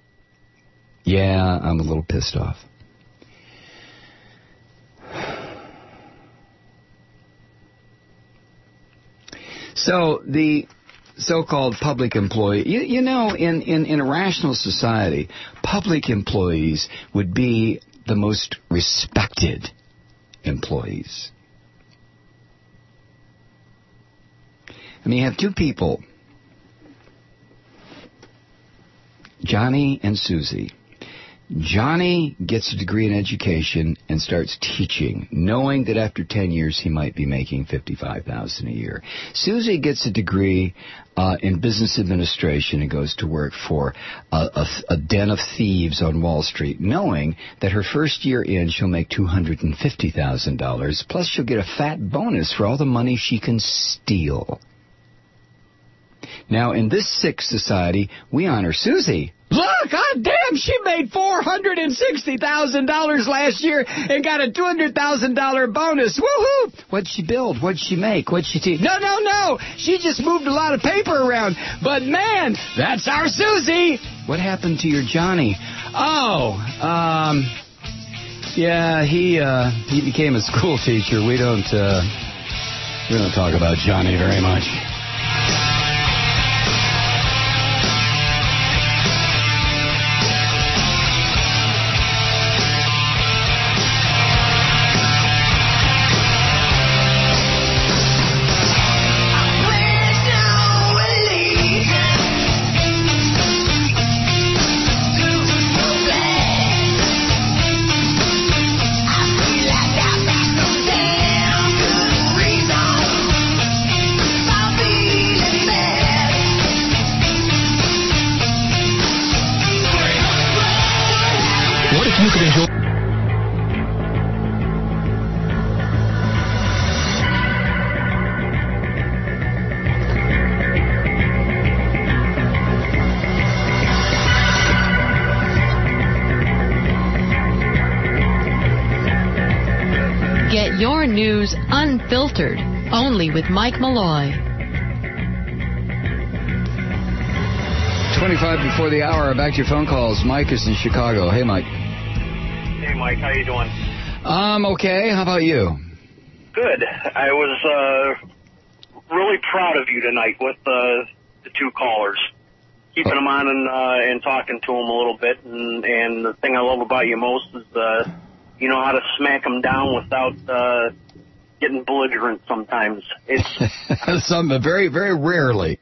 Yeah, I'm a little pissed off. So the so-called public employee, you, you know, in, in, in a rational society, public employees would be the most respected employees. I mean, you have two people, Johnny and Susie. Johnny gets a degree in education and starts teaching, knowing that after ten years he might be making fifty-five thousand dollars a year. Susie gets a degree uh, in business administration and goes to work for a, a, a den of thieves on Wall Street, knowing that her first year in she'll make two hundred fifty thousand dollars, plus she'll get a fat bonus for all the money she can steal. Now, in this sick society, we honor Susie. Look, God damn, she made four hundred sixty thousand dollars last year and got a two hundred thousand dollars bonus. Woohoo! What'd she build? What'd she make? What'd she teach? No, no, no! She just moved a lot of paper around. But, man, that's our Susie! What happened to your Johnny? Oh, um, yeah, he, uh, he became a school teacher. We don't, uh, we don't talk about Johnny very much. Get your news unfiltered, only with Mike Malloy. twenty-five before the hour. Back to your phone calls. Mike is in Chicago. Hey, Mike. Hey, Mike. How you doing? Um, okay. How about you? Good. I was uh, really proud of you tonight with uh, the two callers. Keeping oh. them on and, uh, and talking to them a little bit. And, and the thing I love about you most is uh, you know how to smack them down without uh, getting belligerent sometimes. It's Some very, very rarely.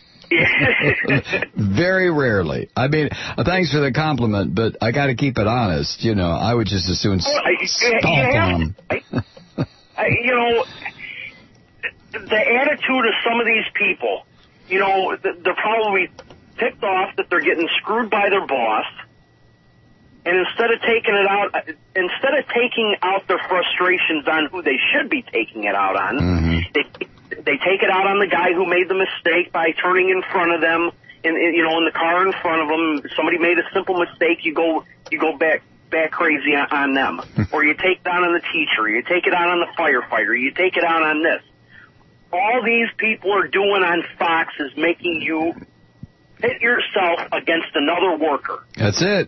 Very rarely. I mean, thanks for the compliment, but I got to keep it honest. You know, I would just as soon well, I, stomp yeah, on them. I, I, you know, the attitude of some of these people, you know, they're probably ticked off that they're getting screwed by their boss. And instead of taking it out, instead of taking out their frustrations on who they should be taking it out on, mm-hmm. they they take it out on the guy who made the mistake by turning in front of them, in, in you know, in the car in front of them. Somebody made a simple mistake, you go you go back back crazy on, on them, or you take it out on the teacher, you take it out on the firefighter, you take it out on this. All these people are doing on Fox is making you pit yourself against another worker. That's it.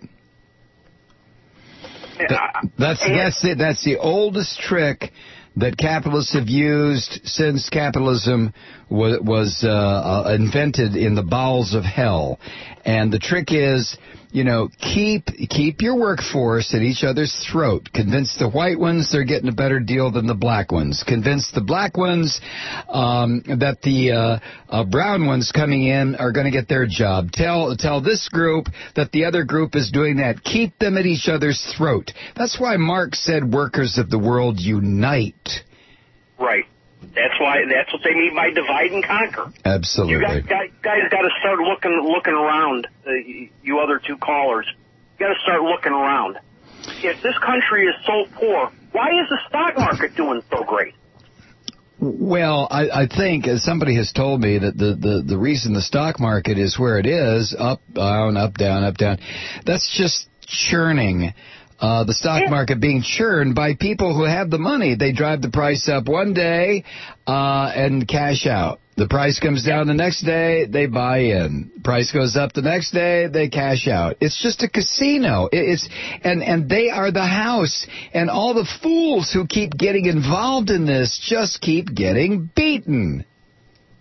That, that's that's it. That's the oldest trick that capitalists have used since capitalism was, was uh, uh, invented in the bowels of hell. And the trick is, you know, keep keep your workforce at each other's throat. Convince the white ones they're getting a better deal than the black ones. Convince the black ones um, that the uh, uh, brown ones coming in are going to get their job. Tell tell this group that the other group is doing that. Keep them at each other's throat. That's why Marx said, "Workers of the world, unite." Right. That's why. That's what they mean by divide and conquer. Absolutely. You guys, guys, guys got to start looking looking around. Uh, you other two callers, you got to start looking around. If this country is so poor, why is the stock market doing so great? Well, I, I think, as somebody has told me, that the, the, the reason the stock market is where it is, up, down, up, down, up, down, that's just churning. Uh, the stock market being churned by people who have the money. They drive the price up one day uh, and cash out. The price comes down the next day, they buy in. Price goes up the next day, they cash out. It's just a casino. It's and and they are the house. And all the fools who keep getting involved in this just keep getting beaten.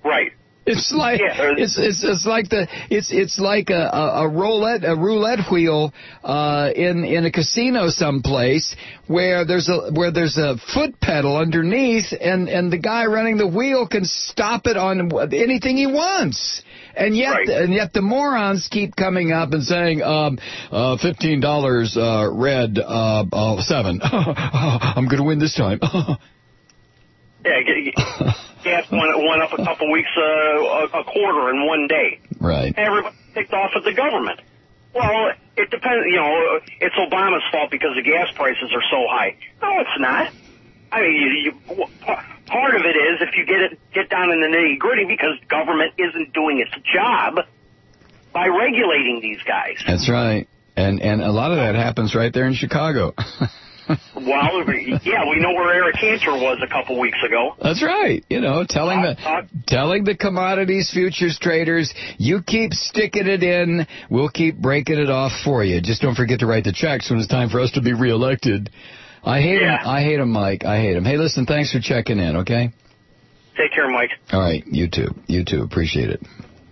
Right. It's like Yeah. it's it's it's like the it's it's like a, a, a roulette a roulette wheel uh, in in a casino someplace where there's a where there's a foot pedal underneath and, and the guy running the wheel can stop it on anything he wants. And yet, Right. and yet, the morons keep coming up and saying, um, uh, fifteen dollars uh, red uh, uh, seven. I'm going to win this time. Yeah, g- g- gas went, went up a couple weeks, uh, a, a quarter in one day. Right. Everybody picked off at the government. Well, it depends, you know, it's Obama's fault because the gas prices are so high. No, it's not. I mean, you, you, part of it is if you get it, get down in the nitty gritty because government isn't doing its job by regulating these guys. That's right. And, and a lot of that happens right there in Chicago. Well, yeah, we know where Eric Cantor was a couple weeks ago. That's right. You know, telling the uh, telling the commodities futures traders, you keep sticking it in, we'll keep breaking it off for you. Just don't forget to write the checks when it's time for us to be reelected. I hate Yeah. him. I hate him, Mike. I hate him. Hey, listen, thanks for checking in, okay? Take care, Mike. All right, you too. You too. Appreciate it.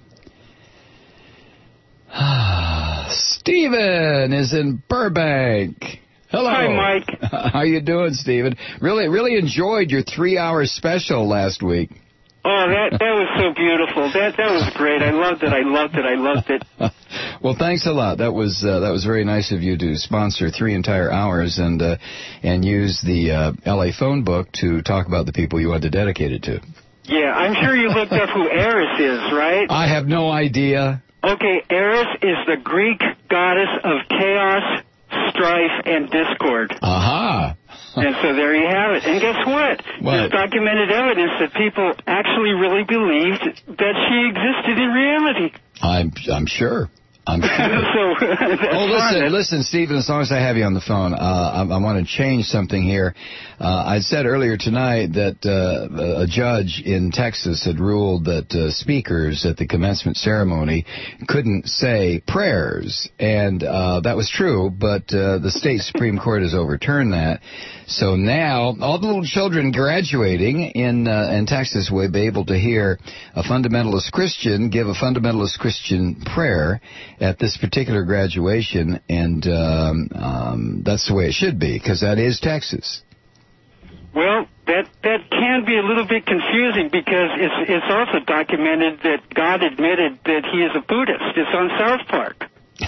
Steven is in Burbank. Hello. Hi, Mike. How you doing, Steven? Really, really enjoyed your three-hour special last week. Oh, that that was so beautiful. That that was great. I loved it. I loved it. I loved it. Well, thanks a lot. That was uh, that was very nice of you to sponsor three entire hours and uh, and use the uh, L A phone book to talk about the people you wanted to dedicate it to. Yeah, I'm sure you looked up who Eris is, right? I have no idea. Okay, Eris is the Greek goddess of chaos, strife, and discord. Aha. And so there you have it. And guess what? What? There's documented evidence that people actually really believed that she existed in reality. I'm I'm sure. I'm sure. so, oh, listen, listen, Stephen, as long as I have you on the phone, uh, I, I want to change something here. Uh, I said earlier tonight that uh, a judge in Texas had ruled that uh, speakers at the commencement ceremony couldn't say prayers, and uh, that was true, but uh, the state Supreme Court has overturned that. So now all the little children graduating in uh, in Texas will be able to hear a fundamentalist Christian give a fundamentalist Christian prayer at this particular graduation, and um, um, that's the way it should be, because that is Texas. Well, that that can be a little bit confusing because it's it's also documented that God admitted that he is a Buddhist. It's on South Park.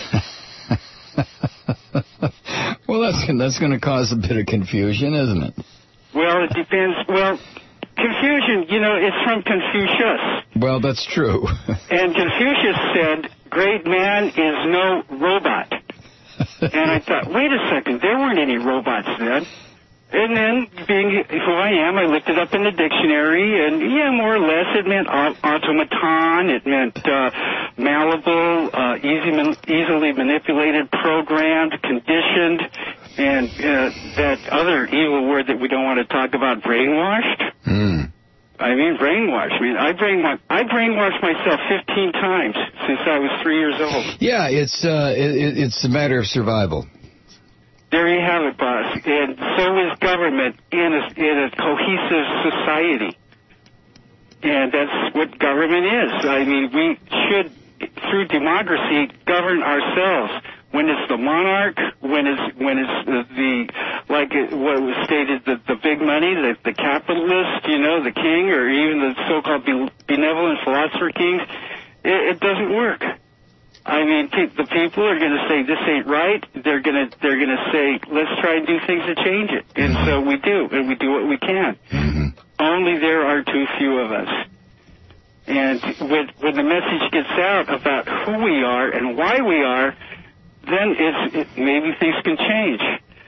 Well, that's that's going to cause a bit of confusion, isn't it? Well, it depends. Well, confusion, you know, it's from Confucius. Well, that's true. And Confucius said, "Great man is no robot." And I thought, wait a second, there weren't any robots then. And then, being who I am, I looked it up in the dictionary, and yeah, more or less, it meant automaton, it meant uh, malleable, uh, easy man- easily manipulated, programmed, conditioned, and uh, that other evil word that we don't want to talk about, brainwashed. Mm. I mean, brainwashed. I mean, I brainwashed, I brainwashed myself fifteen times since I was three years old. Yeah, it's uh, it, it's a matter of survival. There you have it, boss. And so is government in a, in a cohesive society. And that's what government is. I mean, we should, through democracy, govern ourselves. When it's the monarch, when it's when it's the, the like it, what was stated, the, the big money, the, the capitalist, you know, the king, or even the so-called benevolent philosopher kings, it, it doesn't work. I mean, pe- the people are going to say this ain't right. They're going to they're going to say let's try and do things to change it, and mm-hmm. so we do, and we do what we can. Mm-hmm. Only there are too few of us. And when when the message gets out about who we are and why we are, then it's it, maybe things can change.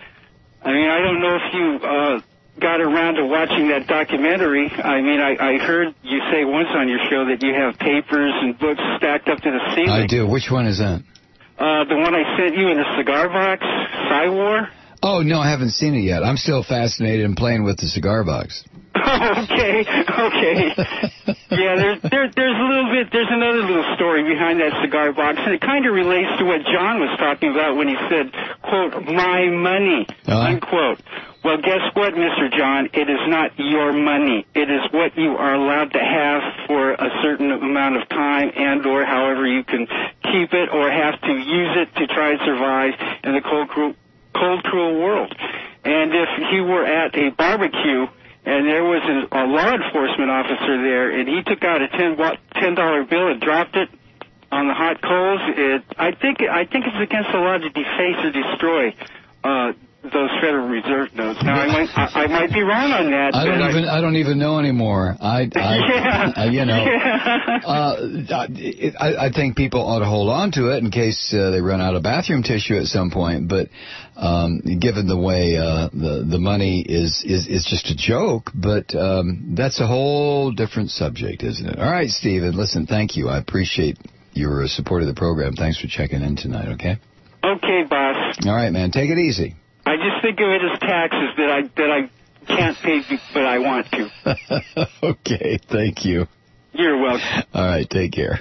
I mean, I don't know if you uh, got around to watching that documentary. I mean, I, I heard you say once on your show that you have papers and books stacked up to the ceiling. I do. Which one is that? Uh, the one I sent you in the cigar box, Psywar. Oh, no, I haven't seen it yet. I'm still fascinated and playing with the cigar box. okay, okay. Yeah, there's there, there's a little bit, there's another little story behind that cigar box, and it kind of relates to what John was talking about when he said, quote, my money, uh-huh. unquote. Well, guess what, Mister John? It is not your money. It is what you are allowed to have for a certain amount of time and or however you can keep it or have to use it to try and survive in the cold, cruel, cold, cruel world. And if he were at a barbecue and there was a, a law enforcement officer there and he took out a ten dollar bill and dropped it on the hot coals, it, I think I think it's against the law to deface or destroy uh, those Federal Reserve notes. Now, I might I, I might be wrong on that. I don't but even I, I don't even know anymore. I, I yeah. uh, you know, Yeah. uh, it, I, I think people ought to hold on to it in case uh, they run out of bathroom tissue at some point. But um, given the way uh, the the money is is is just a joke, but um, that's a whole different subject, isn't it? All right, Stephen. Listen, thank you. I appreciate your support of the program. Thanks for checking in tonight. Okay. Okay, boss. All right, man. Take it easy. I just think of it as taxes that I that I can't pay, but I want to. Okay, thank you. You're welcome. All right, take care.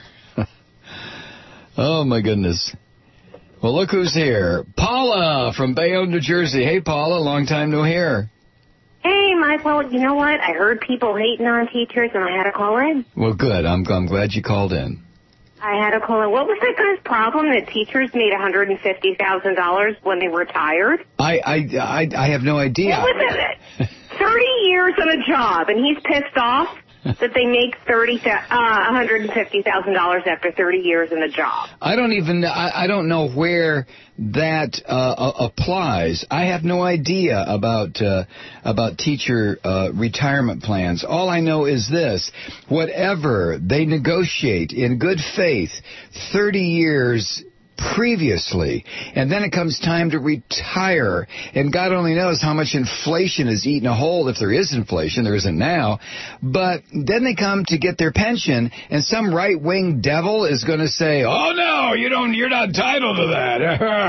Oh, my goodness. Well, look who's here. Paula from Bayonne, New Jersey. Hey, Paula, long time no hear. Hey, Michael, you know what? I heard people hating on teachers, and I had to call in. Well, good. I'm, I'm glad you called in. I had to call in. What was that guy's problem that teachers made one hundred fifty thousand dollars when they retired? I, I, I, I have no idea. What was it? thirty years on a job, and he's pissed off that they make thirty, uh, one hundred fifty thousand dollars after thirty years in the job. I don't even, I, I don't know where that uh, applies. I have no idea about uh, about teacher uh, retirement plans. All I know is this: whatever they negotiate in good faith, thirty years previously, and then it comes time to retire, and God only knows how much inflation is eating a hole, if there is inflation. There isn't now. But then they come to get their pension, and some right-wing devil is going to say, oh no, you don't, you're not entitled to that.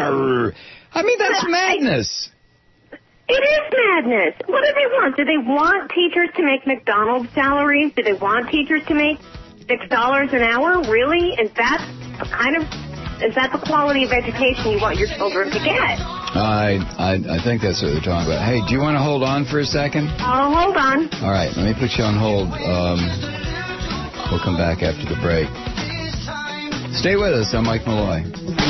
I mean, that's madness. It is madness. What do they want? Do they want teachers to make McDonald's salaries? Do they want teachers to make six dollars an hour? Really? Is that the kind of Is that the quality of education you want your children to get? I, I I think that's what they're talking about. Hey, do you want to hold on for a second? Oh, hold on. All right, let me put you on hold. Um, we'll come back after the break. Stay with us. I'm Mike Malloy.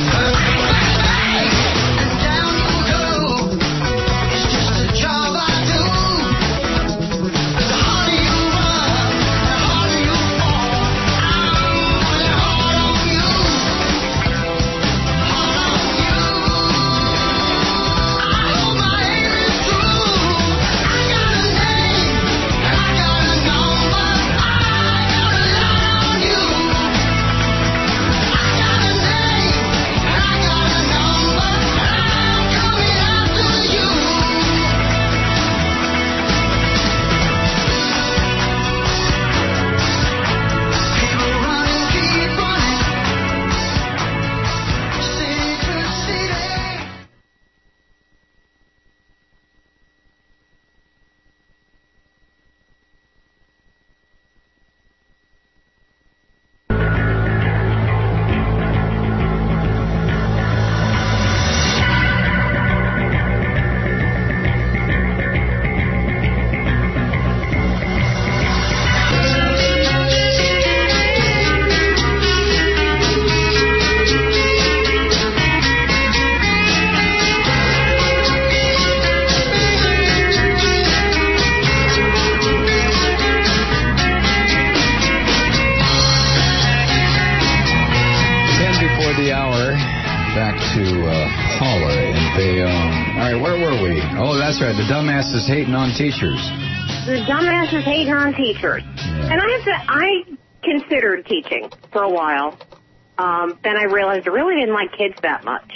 Dumbasses hating on teachers. The dumbasses hating on teachers. Yeah. And I have to, I considered teaching for a while. Um, then I realized I really didn't like kids that much.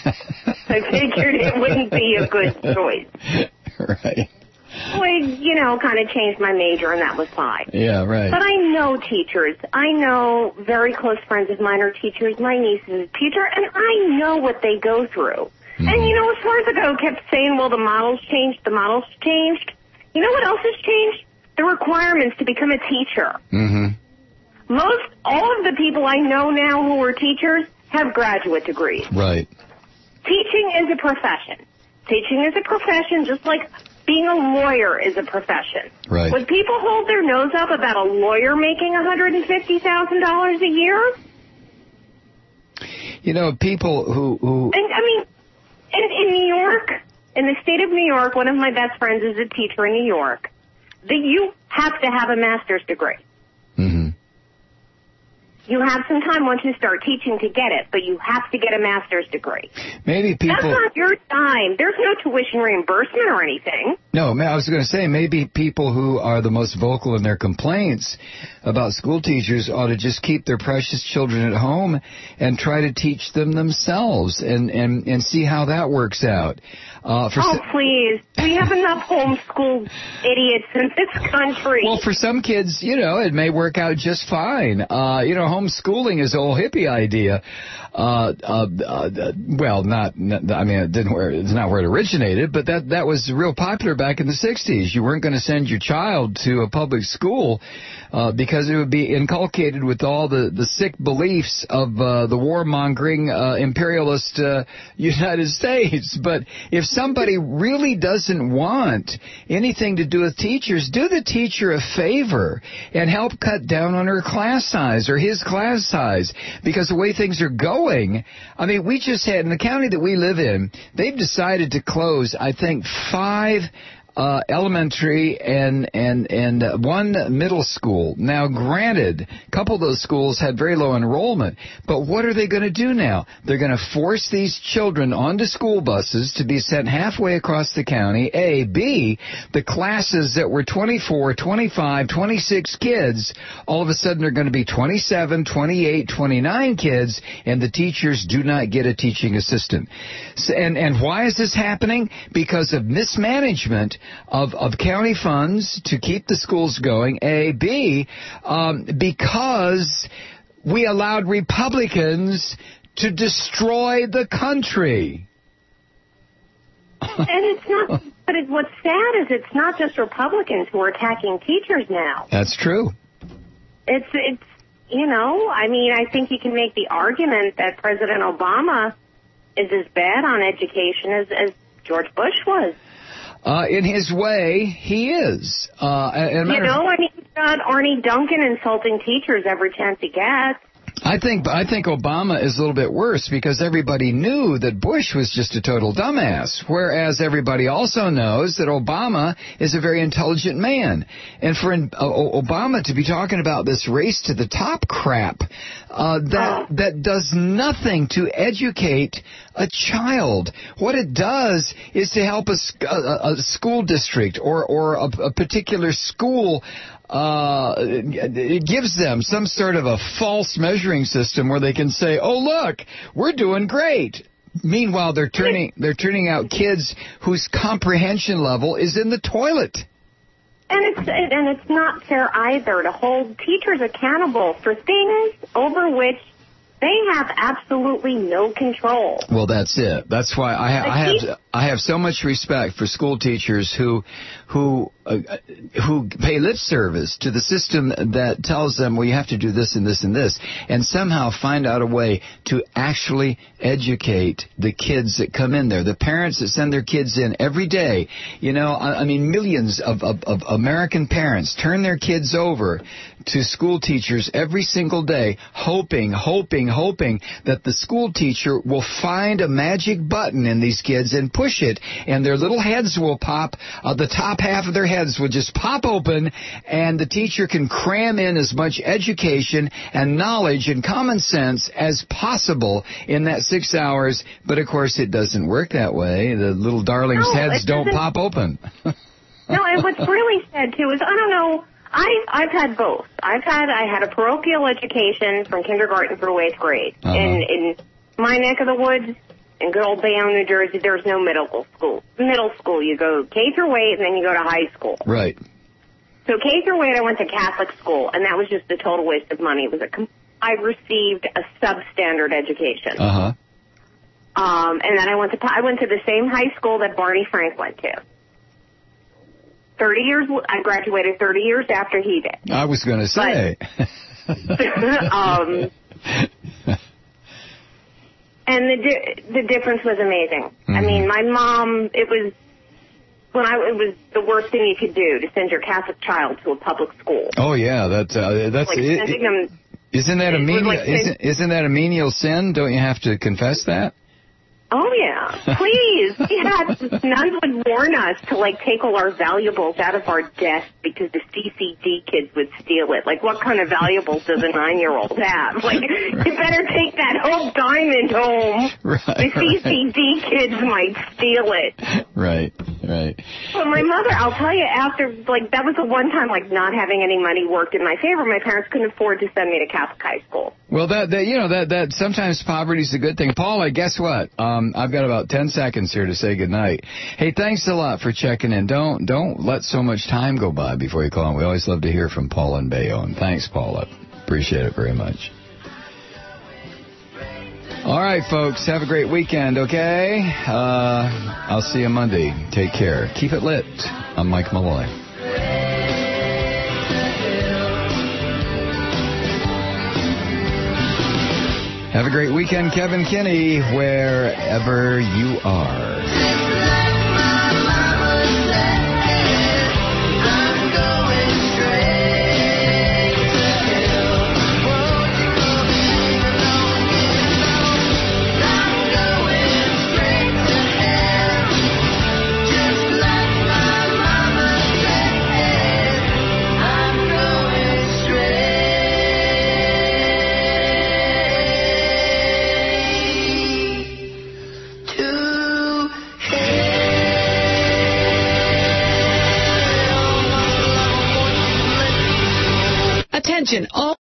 I figured it wouldn't be a good choice. Right. So I, you know, kind of changed my major, and that was fine. Yeah, right. But I know teachers. I know very close friends of mine are teachers. My niece is a teacher, and I know what they go through. Mm-hmm. And, you know, as far as ago kept saying, well, the model's changed, the model's changed. You know what else has changed? The requirements to become a teacher. Mm-hmm. Most, all of the people I know now who are teachers have graduate degrees. Right. Teaching is a profession. Teaching is a profession just like being a lawyer is a profession. Right. Would people hold their nose up about a lawyer making one hundred fifty thousand dollars a year? You know, people who... who And, I mean, in, in New York, in the state of New York, one of my best friends is a teacher in New York. The, you have to have a master's degree. Mm-hmm. You have some time once you start teaching to get it, but you have to get a master's degree. Maybe people... That's not your time. There's no tuition reimbursement or anything. No, I was going to say, maybe people who are the most vocal in their complaints about school teachers ought to just keep their precious children at home and try to teach them themselves and, and, and see how that works out. Uh, for oh, so- please. We have enough homeschool idiots in this country. Well, for some kids, you know, it may work out just fine. Uh, you know, homeschooling is an old hippie idea. Uh, uh, uh, well, not, not, I mean, it didn't where, it's not where it originated, but that, that was real popular back in the sixties. You weren't going to send your child to a public school uh, because it would be inculcated with all the, the sick beliefs of uh, the warmongering uh, imperialist uh, United States. But if somebody really doesn't want anything to do with teachers, do the teacher a favor and help cut down on her class size or his class size, because the way things are going, I mean, we just had, in the county that we live in, they've decided to close, I think, five Uh, elementary and and and uh, one middle school. Now, granted, a couple of those schools had very low enrollment, but what are they going to do now? They're going to force these children onto school buses to be sent halfway across the county. A, B, the classes that were twenty-four, twenty-five, twenty-six kids, all of a sudden are going to be twenty-seven, twenty-eight, twenty-nine kids, and the teachers do not get a teaching assistant. So, and and why is this happening? Because of mismanagement Of, of county funds to keep the schools going, A. B, um, because we allowed Republicans to destroy the country. And it's not, but it, what's sad is it's not just Republicans who are attacking teachers now. That's true. It's, it's, you know, I mean, I think you can make the argument that President Obama is as bad on education as, as George Bush was. Uh, in his way, he is. Uh, and you know, I mean, he's got Arnie Duncan insulting teachers every chance he gets. I think I think Obama is a little bit worse because everybody knew that Bush was just a total dumbass, whereas everybody also knows that Obama is a very intelligent man. And for uh, Obama to be talking about this race to the top crap, uh, that oh. that does nothing to educate a child. What it does is to help a, a, a school district or, or a, a particular school. Uh, it gives them some sort of a false measuring system where they can say, "Oh, look, we're doing great." Meanwhile, they're turning they're turning out kids whose comprehension level is in the toilet. And it's and it's not fair either to hold teachers accountable for things over which they have absolutely no control. Well, that's it. That's why I, ha- I have I have so much respect for school teachers who who uh, who pay lip service to the system that tells them, well, you have to do this and this and this, and somehow find out a way to actually educate the kids that come in there, the parents that send their kids in every day. You know, I, I mean, millions of, of, of American parents turn their kids over to school teachers every single day, hoping, hoping, hoping that the school teacher will find a magic button in these kids and push it, and their little heads will pop. Uh, the top half of their heads will just pop open, and the teacher can cram in as much education and knowledge and common sense as possible in that six hours. But, of course, it doesn't work that way. The little darlings' no, heads don't pop open. No, and what's really sad, too, is I don't know. I, I've had both. I've had I had a parochial education from kindergarten through eighth grade. Uh-huh. In, in my neck of the woods, in good old Bayonne, New Jersey, there's no middle school. Middle school, you go K through eight, and then you go to high school. Right. So K through eight, I went to Catholic school, and that was just a total waste of money. It was a I received a substandard education. Uh-huh. Um, and then I went to I went to the same high school that Barney Frank went to. Thirty years, I graduated thirty years after he did. I was going to say. But, um, and the di- the difference was amazing. Mm-hmm. I mean, my mom, it was when I, it was the worst thing you could do to send your Catholic child to a public school. Oh yeah, that's uh, that's Like it, sending it, them. Isn't that a it was menial? like send- isn't, isn't that a menial sin? Don't you have to confess that? Oh yeah, please. We had nuns would warn us to like take all our valuables out of our desk because the C C D kids would steal it. Like, what kind of valuables does a nine-year-old have? Like, you better take that whole diamond home. Right, the C C D right. kids might steal it. Right, right. Well, my mother, I'll tell you, after like that was the one time like not having any money worked in my favor. My parents couldn't afford to send me to Catholic high school. Well, that, that you know that that sometimes poverty's a good thing. Paula, guess what? Um, I've got about ten seconds here to say goodnight. Hey, thanks a lot for checking in. Don't don't let so much time go by before you call in. We always love to hear from Paula and Bayonne. Thanks, Paula. Appreciate it very much. All right, folks. Have a great weekend, okay? Uh, I'll see you Monday. Take care. Keep it lit. I'm Mike Malloy. Have a great weekend, Kevin Kinney, wherever you are. Attention, all